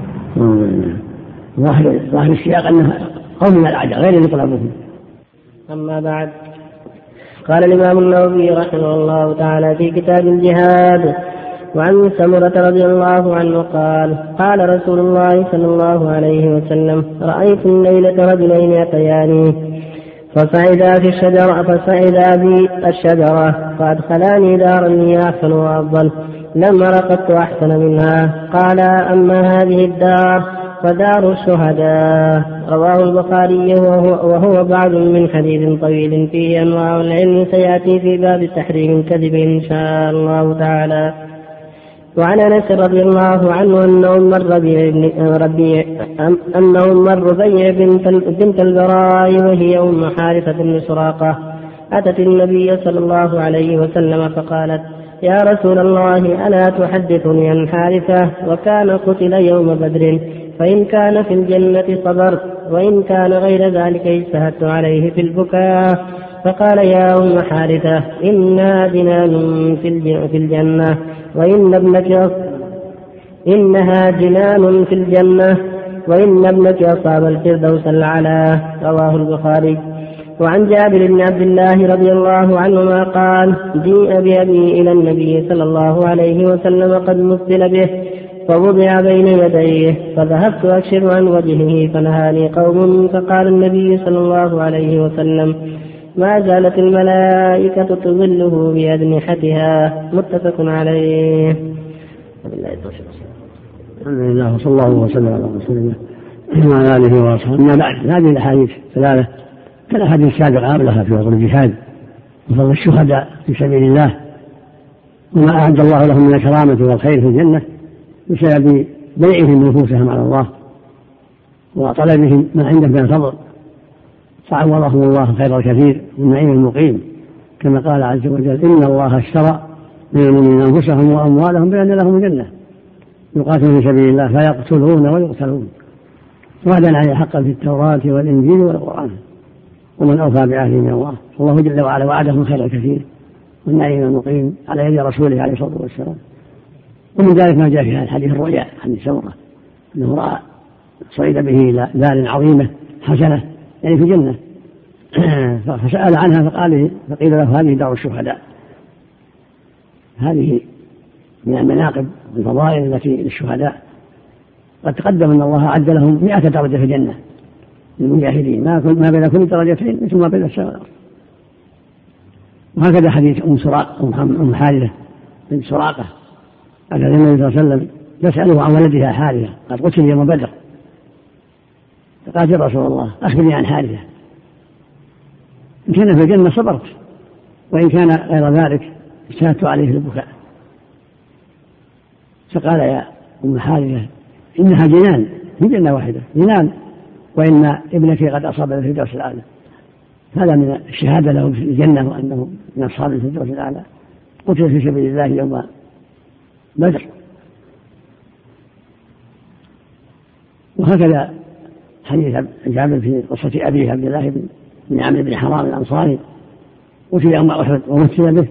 [SPEAKER 4] ظاهر ظاهر السياق أنه قوم من الأعداء غير اللي طلبوهم.
[SPEAKER 3] أما بعد، قال الإمام النووي رحمه الله تعالى في كتاب الجهاد: وعن سمرة رضي الله عنه قال: قال رسول الله صلى الله عليه وسلم: رأيت الليلة رجلين يطياني فصعدا في الشجرة فصعدا بي الشجرة فأدخلاني دارا هي أحسن وأفضل لم أر قط أحسن منها. قال: أما هذه الدار فدار الشهداء. رواه البخاري وهو, وهو بعض من حديث طويل فيه أنواع العلم سيأتي في باب تحريم الكذب إن شاء الله تعالى. وعن أنس رضي الله عنه أنه مر ربيع أنه مر ربيع بنت البراء وهي أم حارثة بن سراقة أتت النبي صلى الله عليه وسلم فقالت: يا رسول الله، ألا تحدثني عن حارثة وكان قتل يوم بدر، فإن كان في الجنة صبرت وإن كان غير ذلك اجتهدت عليه في البكاء. فقال: يا أم حارثة، إنها جنان في الجنة وإن ابنك إنها جنان في الجنة وإن ابنك أصاب الفردوس الأعلى. رواه البخاري. وعن جابر بن عبد الله رضي الله عنهما قال: جيء بأبي إلى النبي صلى الله عليه وسلم قد مثل به فوضع بين يديه فذهبت أكشف عن وجهه فنهاني قوم فقال النبي صلى الله عليه وسلم: ما زالت الملائكة تظله بأجنحتها. متفق عليه.
[SPEAKER 4] الحمد لله وصلى الله وسلم على رسول الله وعلى آله وأصحابه. أما بعد، هذه الأحاديث ثلاثة كالأحاديث السابقة قبلها في فضل الجهاد وفضل الشهداء في سبيل الله وما أعد الله لهم من الكرامة والخير في الجنة بسبب بيعهم نفوسهم على الله وطلبهم ما عنده من الفضل، فعوضهم الله خير الكثير والنعيم المقيم، كما قال عز وجل: إن الله اشترى من المؤمنين أنفسهم وأموالهم بأن لهم الجنة يقاتلون في سبيل الله فيقتلون ويقتلون وعدا عليه حقا في التوراة والإنجيل والقرآن، ومن أوفى بعهده من الله. الله جل وعلا وعدهم خير الكثير والنعيم المقيم على يد رسوله عليه الصلاة والسلام. ومن ذلك ما جاء في حديث الرؤيا عن سمرة أنه رأى صعد به إلى دار عظيمة حسنة يعني في الجنة فسأل عنها فقال فقيل له: هذه دار الشهداء. هذه من المناقب والفضائل التي للشهداء. قد تقدم أن الله أعد لهم مئة درجة في الجنة للمجاهدين، ما بين كل درجتين مثل ما بين السماء والأرض. وهكذا حديث أم سراقة أم حارثة بنت سراقة أتى النبي صلى الله عليه وسلم تسأله عن ولدها حارثة قد قتل يوم بدر، فقالت: يا رسول الله، أخبرني عن حارثة، إن كان في الجنة صبرت وإن كان غير ذلك اجتهدت عليه في البكاء. فقال: يا أم حارثة، إنها جنان في جنة واحدة، جنان وإن ابنك قد أصاب الفردوس الأعلى. هذا من الشهادة له في الجنة وأنه من أصحاب الفردوس الأعلى، قتل في سبيل الله يوم بدر. وهكذا حديث جابر في قصة أبيه عبد الله بن عمرو بن حرام الأنصاري قتل يوم أحد ومثل به،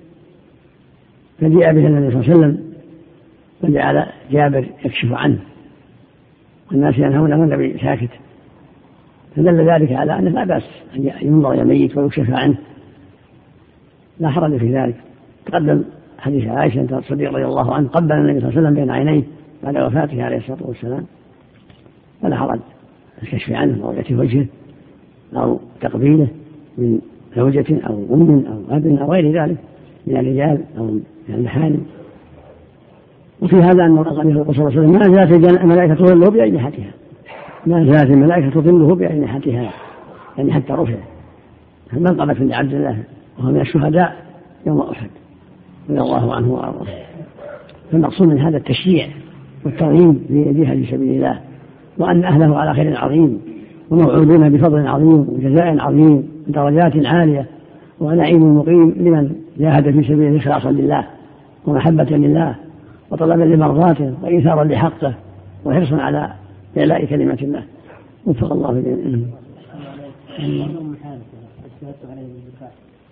[SPEAKER 4] فجاء به النبي صلى الله عليه وسلم فجعل جابر يكشف عنه والناس ينهونه والنبي ساكت، فدل ذلك على أنه لا بأس أن ينظر إلى الميت ويكشف عنه، لا حرج في ذلك. تقدم حديث عائشة الصديق رضي الله عنه قبل النبي صلى الله عليه وسلم بين عينيه بعد وفاته عليه الصلاة والسلام، فلا حرج الكشف عنه أو رؤية وجهه أو تقبيله من زوجة أو أم أو أب أو غير ذلك من الرجال أو من المحارم. وفي هذا أن الرسول صلى الله عليه وسلم ما زالت الملائكة تظله بأجنحتها، ما زالت الملائكة تظله بأجنحتها يعني حتى رفع المنقبة عند عبد الله وهو من الشهداء يوم أحد رضي الله عنه وأرضاه. فالمقصود من هذا التشجيع والترغيب لجهاد في سبيل الله، وأن أهله على خير عظيم وموعودون بفضل عظيم وجزاء عظيم ودرجات عالية ونعيم مقيم لمن جاهد في سبيله إخلاصا لله ومحبة لله وطلبا لمرضاته وإيثارا لحقه وحرصا على إعلاء كلمة الله. وفق الله جميعا.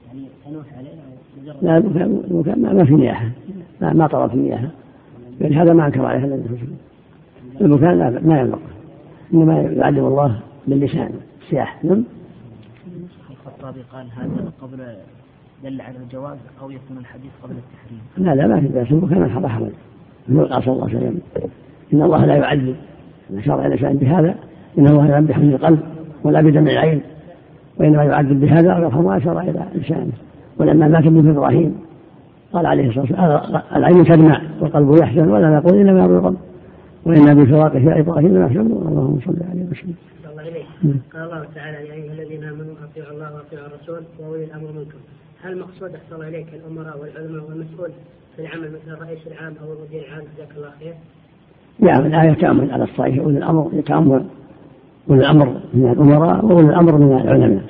[SPEAKER 8] يعني تنوح عليه
[SPEAKER 4] لا المكان ما في نياحة، لا ما طلب النياحة، لأن هذا ما أنكر عليه النبي صلى الله عليه وسلم. المكان لا ما ينبغي، إنما يعلم الله باللسان السياح. نعم.
[SPEAKER 8] الخطابي قال هذا قبل دل على الجواز أو يكون الحديث قبل التحريم.
[SPEAKER 4] لا لا ما في بأس، المكان هذا حرج. النبي صلى الله عليه وسلم إن الله لا يعذب إن شرع الإنسان بهذا، إن الله لا يعذب بحزن القلب ولا بدمع العين، وإنما يعذب بهذا ويرحم ما شرع إلى لسانه. ولما مات ابن إبراهيم قال عليه الصلاة والسلام العين تدمع والقلب يحزن ولا نقول إلا ما يرضي القلب وإن بفراقه يا إبراهيم يحزن. اللهم صل عليه وسلم.
[SPEAKER 9] قال الله تعالى يا أيها الذين آمنوا أطيعوا الله وأطيعوا الرسول وأولي الأمر منكم. هل المقصود أحصل إليك الأمراء والعلماء والمسؤول في العمل مثل الرئيس العام أو المدير العام جزاك الله خير؟
[SPEAKER 4] نعم الآية تأمل على الصحيح أولي الأمر يتأمل أولي الأمر من الأمراء وأولي الأمر من العلماء،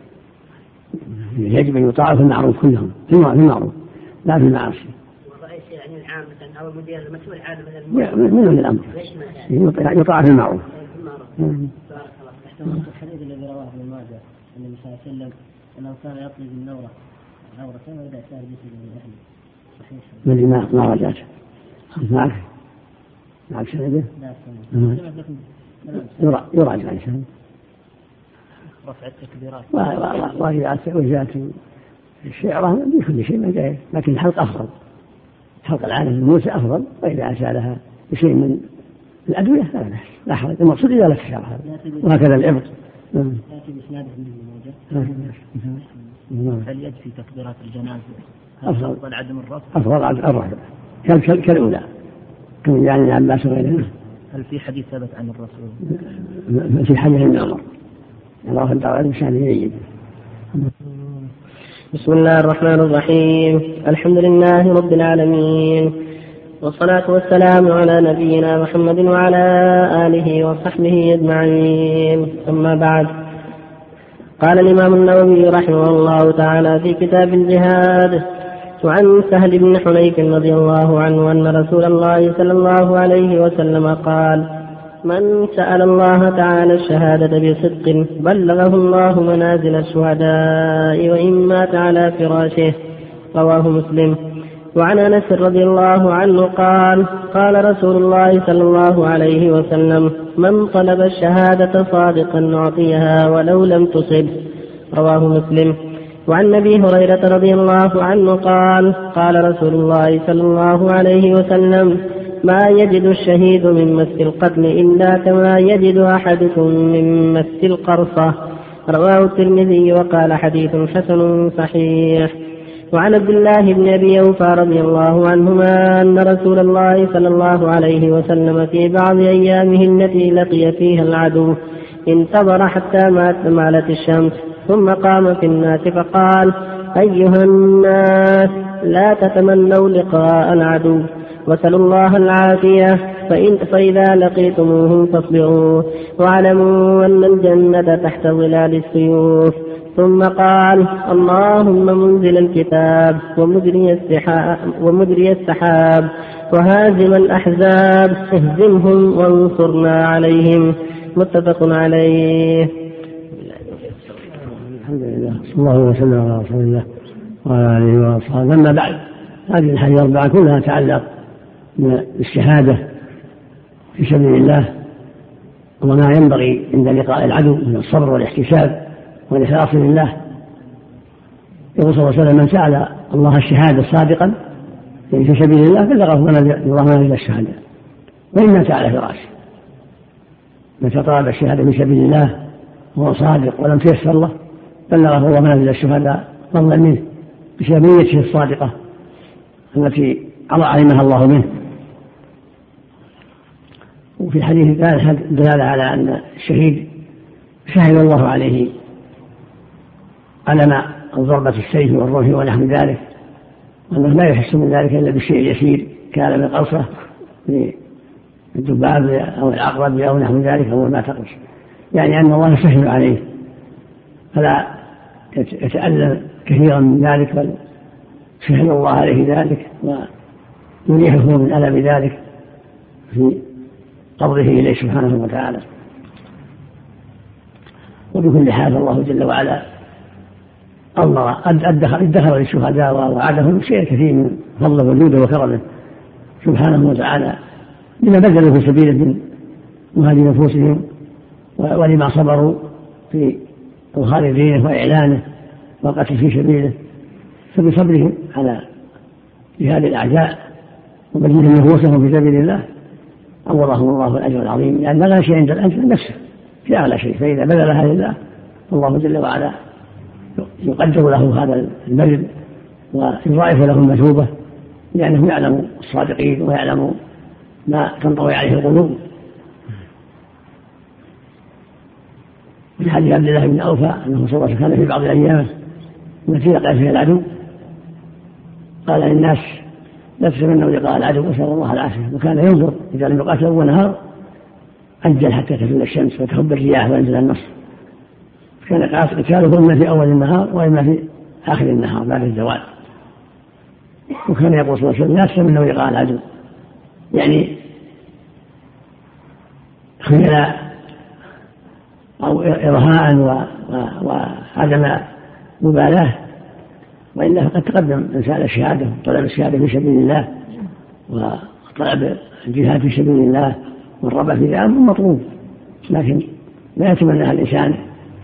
[SPEAKER 4] يجب أن يطاع في المعروف كلهم في المعروف لا في المعاصي.
[SPEAKER 9] والرئيس يعني العام مثلا أو المدير المسؤول عام
[SPEAKER 4] مثلا من أولي الأمر يطاع في المعروف.
[SPEAKER 8] بارك الله. الحديث الذي رواه ابن ماجه أن النبي صلى الله عليه وسلم أنه كان يطلب النورة عورة ويدع سائر جسده من أهله. صحيح.
[SPEAKER 4] من ما ما رجعت. معك. معك سنده. لا. يراجع إنسان.
[SPEAKER 8] رفع التكبيرات.
[SPEAKER 4] وجاءت الشعرة بكل شيء ما جاء، لكن الحلق أفضل. حلق العانة من موسى أفضل، وإذا أسالها بشيء من الأدوية لا بأس لا حرج، المقصود إذا لك الشعر هذا وهكذا الإبط.
[SPEAKER 8] يأتي بإسناده من الموجة. هل يد في تكبيرات الجنازة أفضل عدم الرفع؟
[SPEAKER 4] أفضل عدم الرفع كالأولى كما يعني عباس وغيره.
[SPEAKER 8] هل في حديث ثبت عن الرسول؟
[SPEAKER 4] في حديث ابن عمر الله الدعوة بشأنه يجب.
[SPEAKER 6] بسم الله الرحمن الرحيم. الحمد لله رب العالمين، والصلاة والسلام على نبينا محمد وعلى آله وصحبه أجمعين. أما بعد، قال الإمام النووي رحمه الله تعالى في كتاب الجهاد: وعن سهل بن حنيف رضي الله عنه أن رسول الله صلى الله عليه وسلم قال: من سأل الله تعالى الشهادة بصدق بلغه الله منازل الشهداء وإن مات على فراشه. رواه مسلم. وعن أنس رضي الله عنه قال: قال رسول الله صلى الله عليه وسلم: من طلب الشهادة صادقا نعطيها ولو لم تصب. رواه مسلم. وعن أبي هريرة رضي الله عنه قال: قال رسول الله صلى الله عليه وسلم: ما يجد الشهيد من مس القتل إلا كما يجد أحدكم من مس القرصة. رواه الترمذي وقال حديث حسن صحيح. وعن عبد الله بن أبي أوفى رضي الله عنهما أن رسول الله صلى الله عليه وسلم في بعض أيامه التي لقي فيها العدو انتظر حتى مالت الشمس ثم قام في الناس فقال: أيها الناس، لا تتمنوا لقاء العدو وسلوا الله العافية، فإن فإذا لقيتموهم فاصبروا واعلموا أن الجنة تحت ظلال السيوف. ثم قال: اللهم منزل الكتاب ومجري السحاب, ومجري السحاب وهازم الأحزاب اهزمهم وانصرنا عليهم. متفق عليه.
[SPEAKER 4] الحمد لله صلى الله وسلم على رسول الله وعلى آله وصحبه. أما بعد، هذه الحديث الأربعة كلها تعلق بالشهادة في سبيل الله وما ينبغي عند لقاء العدو من الصبر والاحتساب والإخلاص لله. يقول صلى الله عليه وسلم: من سأل الله الشهادة صادقا في سبيل الله بلغه الله منازل الشهادة وإن مات على فراشه. متى طلب الشهادة في سبيل الله وهو صادق ولم تيسر له بلغه الله منازل الشهادة فضلا منه بسبب نيته الصادقة التي علمها الله منه. وفي الحديث الثالث دلالة على أن الشهيد شهد الله عليه على ضربة السيف والروح ونحو ذلك، وأنه لا يحس من ذلك إلا بالشيء اليسير كان من قرصة الذباب أو العقرب أو نحو ذلك أو ما تقص، يعني أن الله يسهل عليه فلا يتألم كثيرا من ذلك، بل سهل الله عليه ذلك ويريحه من ألم ذلك في قبضه إليه سبحانه وتعالى. وبكل حال الله جل وعلا الله ادخر للشهداء ووعدهم شيء كثير من فضله وجوده وكرمه سبحانه وتعالى لما بذلوا في سبيله من مهاجر نفوسهم ولما صبروا في إظهار دينه وإعلانه والقتل في سبيله، فبصبرهم على جهاد الأعداء وبذلهم نفوسهم في سبيل الله عوضهم الله الأجر العظيم، لأن لا شيء عند الأنفس نفسه في أعلى شيء، فإذا بذلها لله الله جل وعلا يقدر له هذا البذل ويضاعف له المثوبة، لأنه يعلم الصادقين ويعلم ما تنطوي عليه القلوب. من حديث عبد الله بن أوفى أنه صلى الله عليه وسلم كان في بعض الأيام التي لقى فيها العدو قال للناس لا تتمنوا لقاء العدو واسأل الله العافية، وكان ينظر إذا لم يقاتل أول نهار أجل حتى تزول الشمس وتهب الرياح وينزل النصر، كان قتاله إما في أول النهار وإما في آخر النهار بعد الزوال. وكان يقول صلى الله عليه وسلم لا تتمنوا لقاء العدو، يعني خيلاء أو إرهاء وعدم مبالاة، وإلا فقد تقدم إنسان الشهادة طلب الشهادة في سبيل الله وطلب الجهاد في سبيل الله والرغبة في ذلك مطلوب، لكن لا يتمنى الإنسان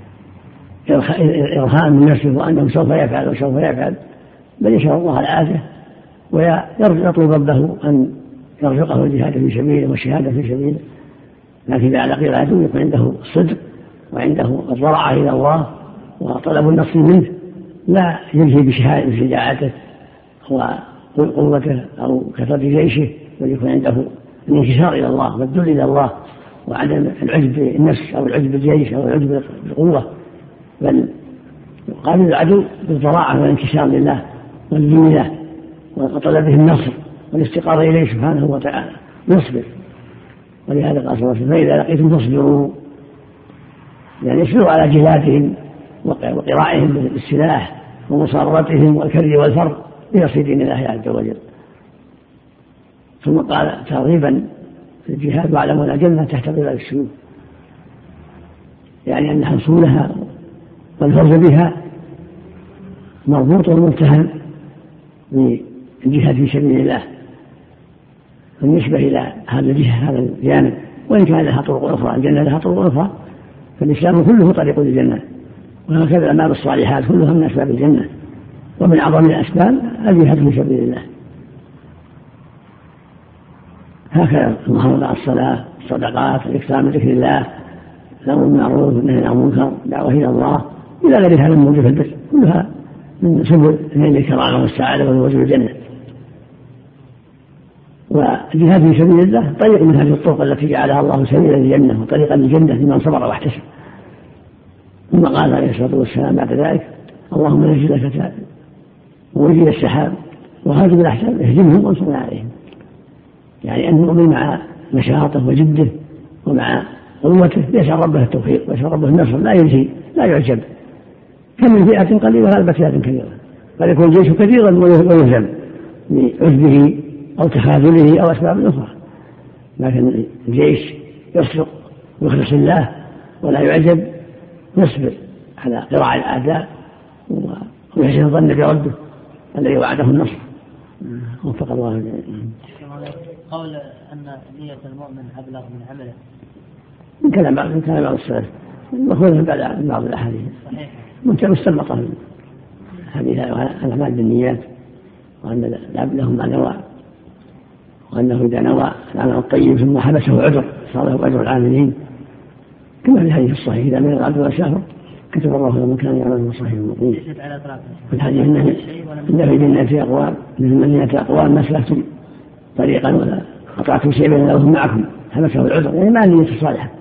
[SPEAKER 4] إرهاء من نفسه وأنه سوف يفعل وسوف يفعل، بل يسأل الله العافية ويطلب ربه أن يرزقه الجهاد في سبيله والشهادة في سبيله. لكن إذا لقي العدو يكون عنده الصدق وعنده الضرعة إلى الله وطلب النصر منه، لا يلهي بشجاعته وقوته أو كثرة جيشه، بل يكون عنده الانكسار إلى الله والذل إلى الله وعدم العجب بالنفس أو العجب بالجيش أو العجب بالقوة، بل يقابل العدو بالضراعة والانكسار لله والذل له وطلبه النصر والاستقرار إليه سبحانه وتعالى يصبر. ولهذا قال صلى الله عليه وسلم فإذا لقيتم فاصبروا، يعني يصبروا على جهادهم وقراءهم بالسلاح ومصاررتهم والكر والفر لنصر دين الله عز وجل. ثم قال ترغيبا في الجهاد واعلموا ان الجنه تحت ظلال السيوف، يعني ان حصولها والفوز بها مربوط ومتهم بالجهاد في سبيل الله. بالنسبه الى هذا الجهه هذا الجانب، وان كان لها طرق اخرى، الجنه لها طرق اخرى، فالاسلام كله طريق للجنه، وهكذا الأعمال الصالحات كلها من أسباب الجنة، ومن أعظم الأسباب الجهاد في سبيل الله. هكذا المحافظة على الصلاة، الصدقات، الإكثار من ذكر الله، الأمر بالمعروف والنهي عن المنكر، الدعوة إلى الله، إلى غير هذا الموجود في البر، كلها من سبل نيل الكرامة والسعادة والفوز بالجنة. والجهاد في سبيل الله طريق من هذه الطرق التي جعلها الله سبيلا للجنة وطريقا للجنة لمن صبر واحتسب. ثم قال عليه الصلاة والسلام بعد ذلك اللهم نزل الكتاب ووجد السحاب وهاجم الأحزاب اهزمهم وانصرنا عليهم، يعني أن المؤمن مع نشاطه وجده ومع قوته يسأل ربه التوفيق ويسأل ربه النصر، لا يلهي لا يعجب، كم من فئة قليلة غلبت فئة كثيرة، قد يكون الجيش كثيرا ويهزم بعجبه أو تخاذله أو أسباب أخرى، لكن الجيش يصدق ويخلص الله ولا يعجب، يصبر على قراء الأعداء ويحسن الظن بربه الذي وعده النصر. وفق الله.
[SPEAKER 8] قول أن نية المؤمن أبلغ من عمله
[SPEAKER 4] من كلام بعض من كلام بعض السلف وخذ من بعض الأحاديث مستنبطة من حديث الأعمال بالنيات، وأن العبد له ما نوى، وأنه إذا نوى العمل الطيب ثم حبسه عذر صار له أجر العاملين، كما في الحديث الصحيح إذا من العبد والشهر كتب الله له من كان يعمل من صحيح المقيم. في الحديث إن في جنة أقوام من جنة أقوام ما سلكتم طريقا ولا قطعتم شيئا بين لهم معكم حبسه العذر، يعني ما النية الصالحة.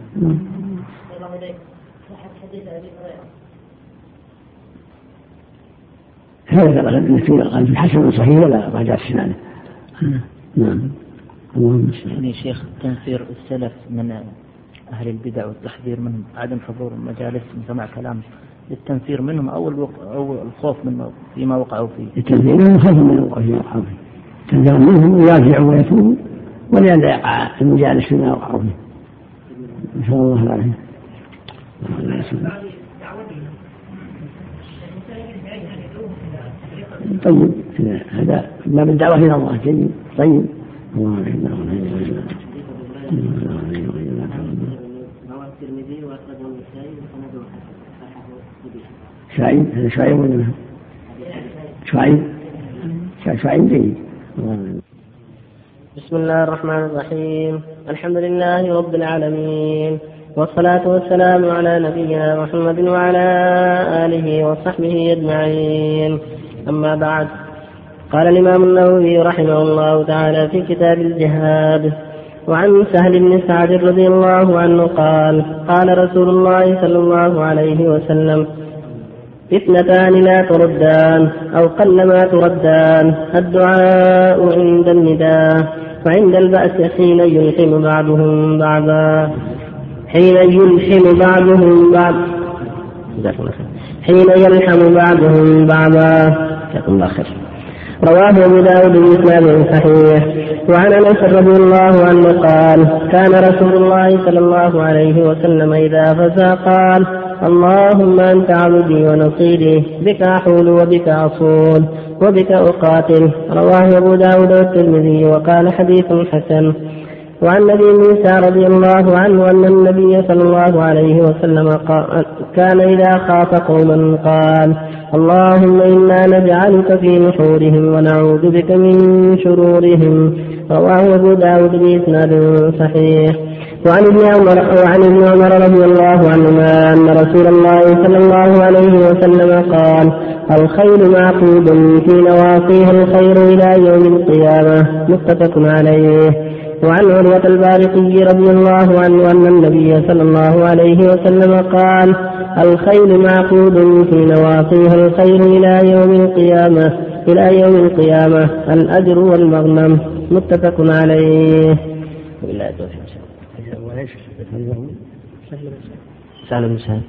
[SPEAKER 4] هذا قال ابن كثير قال في حسن صحيح ولا رجعت سنانه. نعم.
[SPEAKER 10] يعني شيخ تنفير السلف من أهل البدع والتحذير منهم، عدم حضور المجالس وسماع كلام للتنفير منهم أو أو الخوف من فيما وقعوا فيه.
[SPEAKER 4] التنفير منهم خوف من وقوع فيما وقعوا فيه، تنفير منهم يراجعوا ويتوبوا ولئلا يقع المجالس فيما وقعوا فيه. إن شاء الله العافية. طيب هذا ما بالدعوة إلى الله جيد طيب. الله شعيب هذا شعيب ولا شعيب شعيب جيد.
[SPEAKER 6] بسم الله الرحمن الرحيم. الحمد لله رب العالمين، والصلاة والسلام على نبينا محمد وعلى آله وصحبه أجمعين. أما بعد، قال الإمام النووي رحمه الله تعالى في كتاب الجهاد: وعن سهل بن سعد رضي الله عنه قال: قال رسول الله صلى الله عليه وسلم: اثنتان لا تردان أو قلما تردان، الدعاء عند النداء، وعند البأس حين يلحم بعضهم بعضا حين يلحم بعضهم بعض حين يلحم بعضهم بعضا. رواه أبو داود بإسناد صحيح. وعن أنس رضي الله عنه قال: كان رسول الله صلى الله عليه وسلم إذا فزع قال: اللهم أنت عبدي ونصيري، بك أحول وبك أصول وبك أقاتل. رواه أبو داود والترمذي وقال حديث حسن. وعن أبي موسى رضي الله عنه أن النبي صلى الله عليه وسلم كان إذا خاف قوما قال: اللهم إنا نجعلك في نحورهم ونعوذ بك من شرورهم. رواه أبو داود بإسناد صحيح. وعن ابن عمر وعن ابن عمر رضي الله عنهما أن رسول الله صلى الله عليه وسلم قال: الخيل معقود في نواصيها الخير إلى يوم القيامة. متفق عليه. وعن عروة البارقي رضي الله عنه أن النبي صلى الله عليه وسلم قال: الخيل معقود في نواصيها الخير إلى يوم القيامة إلى يوم القيامة الأجر والمغنم. متفق عليه. بالله التوفيق. سهل بن سعد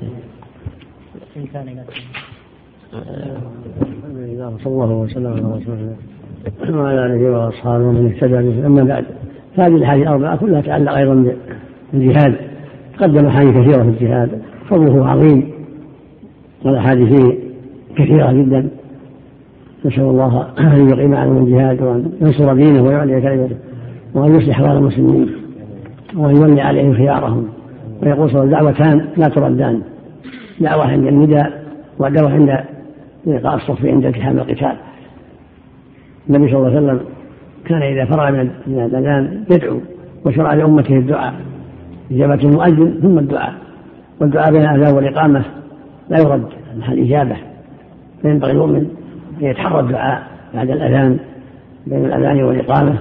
[SPEAKER 4] صلى الله وسلم على رسول الله وعلى آله وأصحابه ومن اهتدى به. أما بعد، هذه الأحاديث الأربعة كلها تتعلق أيضا بالجهاد. قدم أحاديث كثيرة في الجهاد، فضله عظيم والأحاديث فيه كثيرة جدا. نسأل الله أن يقيم عنهم الجهاد وأن ينصر دينه ويعلي كلمته وأن يصلح أحوال المسلمين وأن يولي عليهم خيارهم. ويقول صلى الله عليه وسلم: دعوتان لا تردان، دعوة عند النداء ودعوة عند لقاء الصف عند التحام القتال. النبي صلى الله عليه وسلم كان إذا فرغ من الأذان يدعو، وشرع لأمته الدعاء، إجابة المؤذن ثم الدعاء، والدعاء بين الأذان والإقامة لا يرد محل إجابة، فينبغي المؤمن أن يتحرى الدعاء بعد الأذان بين الأذان والإقامة،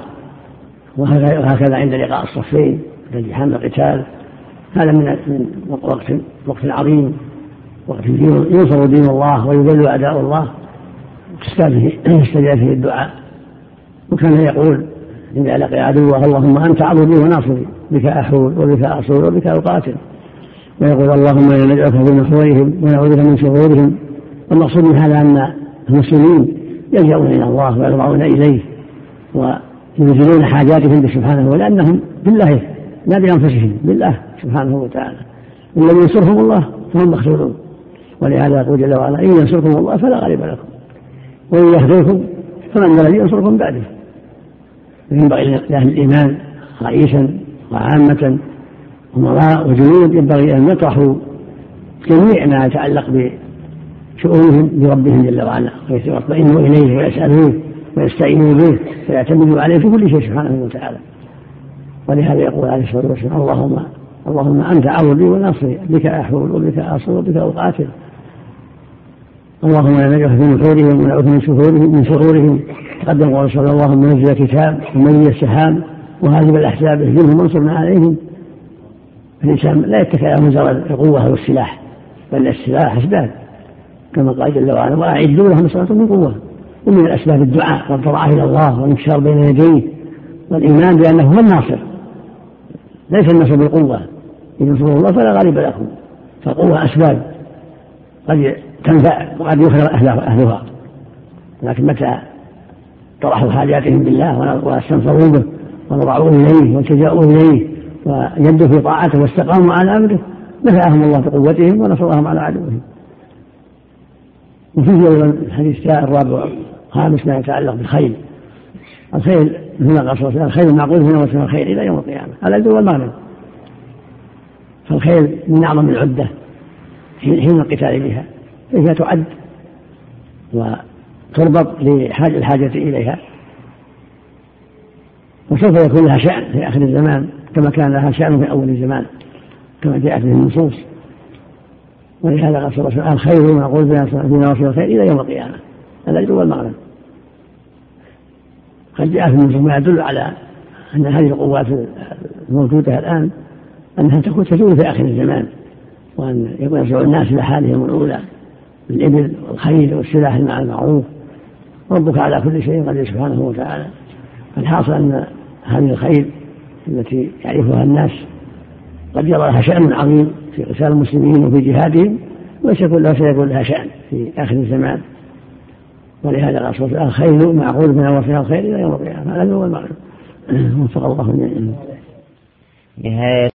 [SPEAKER 4] وهكذا عند لقاء الصفين عند التحام القتال. هذا من وقت وقت عظيم، وقت ينصر دين الله ويذل أعداء الله، يستجاب فيه الدعاء. وكان يقول إذا لقي عدوه: اللهم أنت عضدي وناصري، بك أحول وبك أصول وبك أقاتل. ويقول: اللهم إنا نجعلك في نحورهم ونعوذ بك من شرورهم. والمقصود من هذا أن المسلمين يلجؤون إلى الله ويرضعون إليه وينزلون حاجاتهم سبحانه، ولأنهم بالله لا بأنفسهم، بالله سبحانه وتعالى. والذي ينصرهم الله فهم مخذولون. ولهذا يقول جل وعلا: إن ينصركم الله فلا غالب لكم وإن يخذلكم فمن الذي ينصركم بعده. ينبغي لأهل الإيمان رئيسا وعامة أمراء وجنود ينبغي أن يطرحوا جميع ما يتعلق بشؤونهم بربهم جل وعلا، ويطمئنوا إليه ويسألوه ويستعينوا به ويعتمدوا عليه في كل شيء سبحانه وتعالى. ولهذا يقول عليه الصلاة والسلام: اللهم اللهم أنت عضدي وناصري، بك أحول وبك أصول وبك أقاتل. اللهم لا نجعل في نحورهم ونعوذ من شرورهم من شرورهم. تقدم قول صلى الله: اللهم منزل كتاب ومنزل السحاب وهازم الأحزاب اهزمهم وانصرنا عليهم. الإنسان لا يتكل على مجرد القوة والسلاح، بل السلاح أسباب، كما قال جل وعلا: وأعدوا لهم ما استطعتم من قوة. ومن الأسباب الدعاء والضراعة إلى الله والانكسار بين يديه والإيمان بأنه هو الناصر، ليس النصر بالقوة. إن ينصروا الله فلا غالب لكم. فالقوة أسباب قد تنفع وقد يخرج أهلها، لكن متى طرحوا حاجاتهم بالله واستنصروا به ونضعوا إليه والتجاؤوا إليه ويدوا في طاعته واستقاموا على أمره نفعهم الله بقوتهم ونصرهم على عدوهم. وفيه أيضا الحديث الرابع خامس ما يتعلق بالخيل. الخيل هنا قصص الخيل معقول هنا وسنة الخيل إلى يوم القيامة على الأجر والمغنم. فالخيل من أعظم العدة حين القتال بها، فهي تعد وتربط لحاجة الحاجة إليها، وسوف يكون لها شأن في آخر الزمان كما كان لها شأن في أول الزمان كما جاءت به النصوص. ولهذا قال صلى الله عليه وسلم الخير معقول في نواصي الخير إلى يوم القيامة الأجر والمغنم. قد جاء في النصوص ما يدل على أن هذه القوات الموجودة الآن أنها تكون تزول في آخر الزمان، وأن يكون يرجع الناس إلى حالهم الأولى بالإبل والخيل والسلاح مع المعروف. ربك على كل شيء قدير سبحانه وتعالى. فالحاصل أن هذه الخيل التي يعرفها الناس قد يرى لها شأن عظيم في قتال المسلمين وفي جهادهم، وسيكون لها سيكون لها شأن في آخر الزمان. ولهذا قال صلى الله عليه وسلم الخيل معقول من وصفها الخير إلى يوم القيامة. هذا هو المعنى. وفق الله.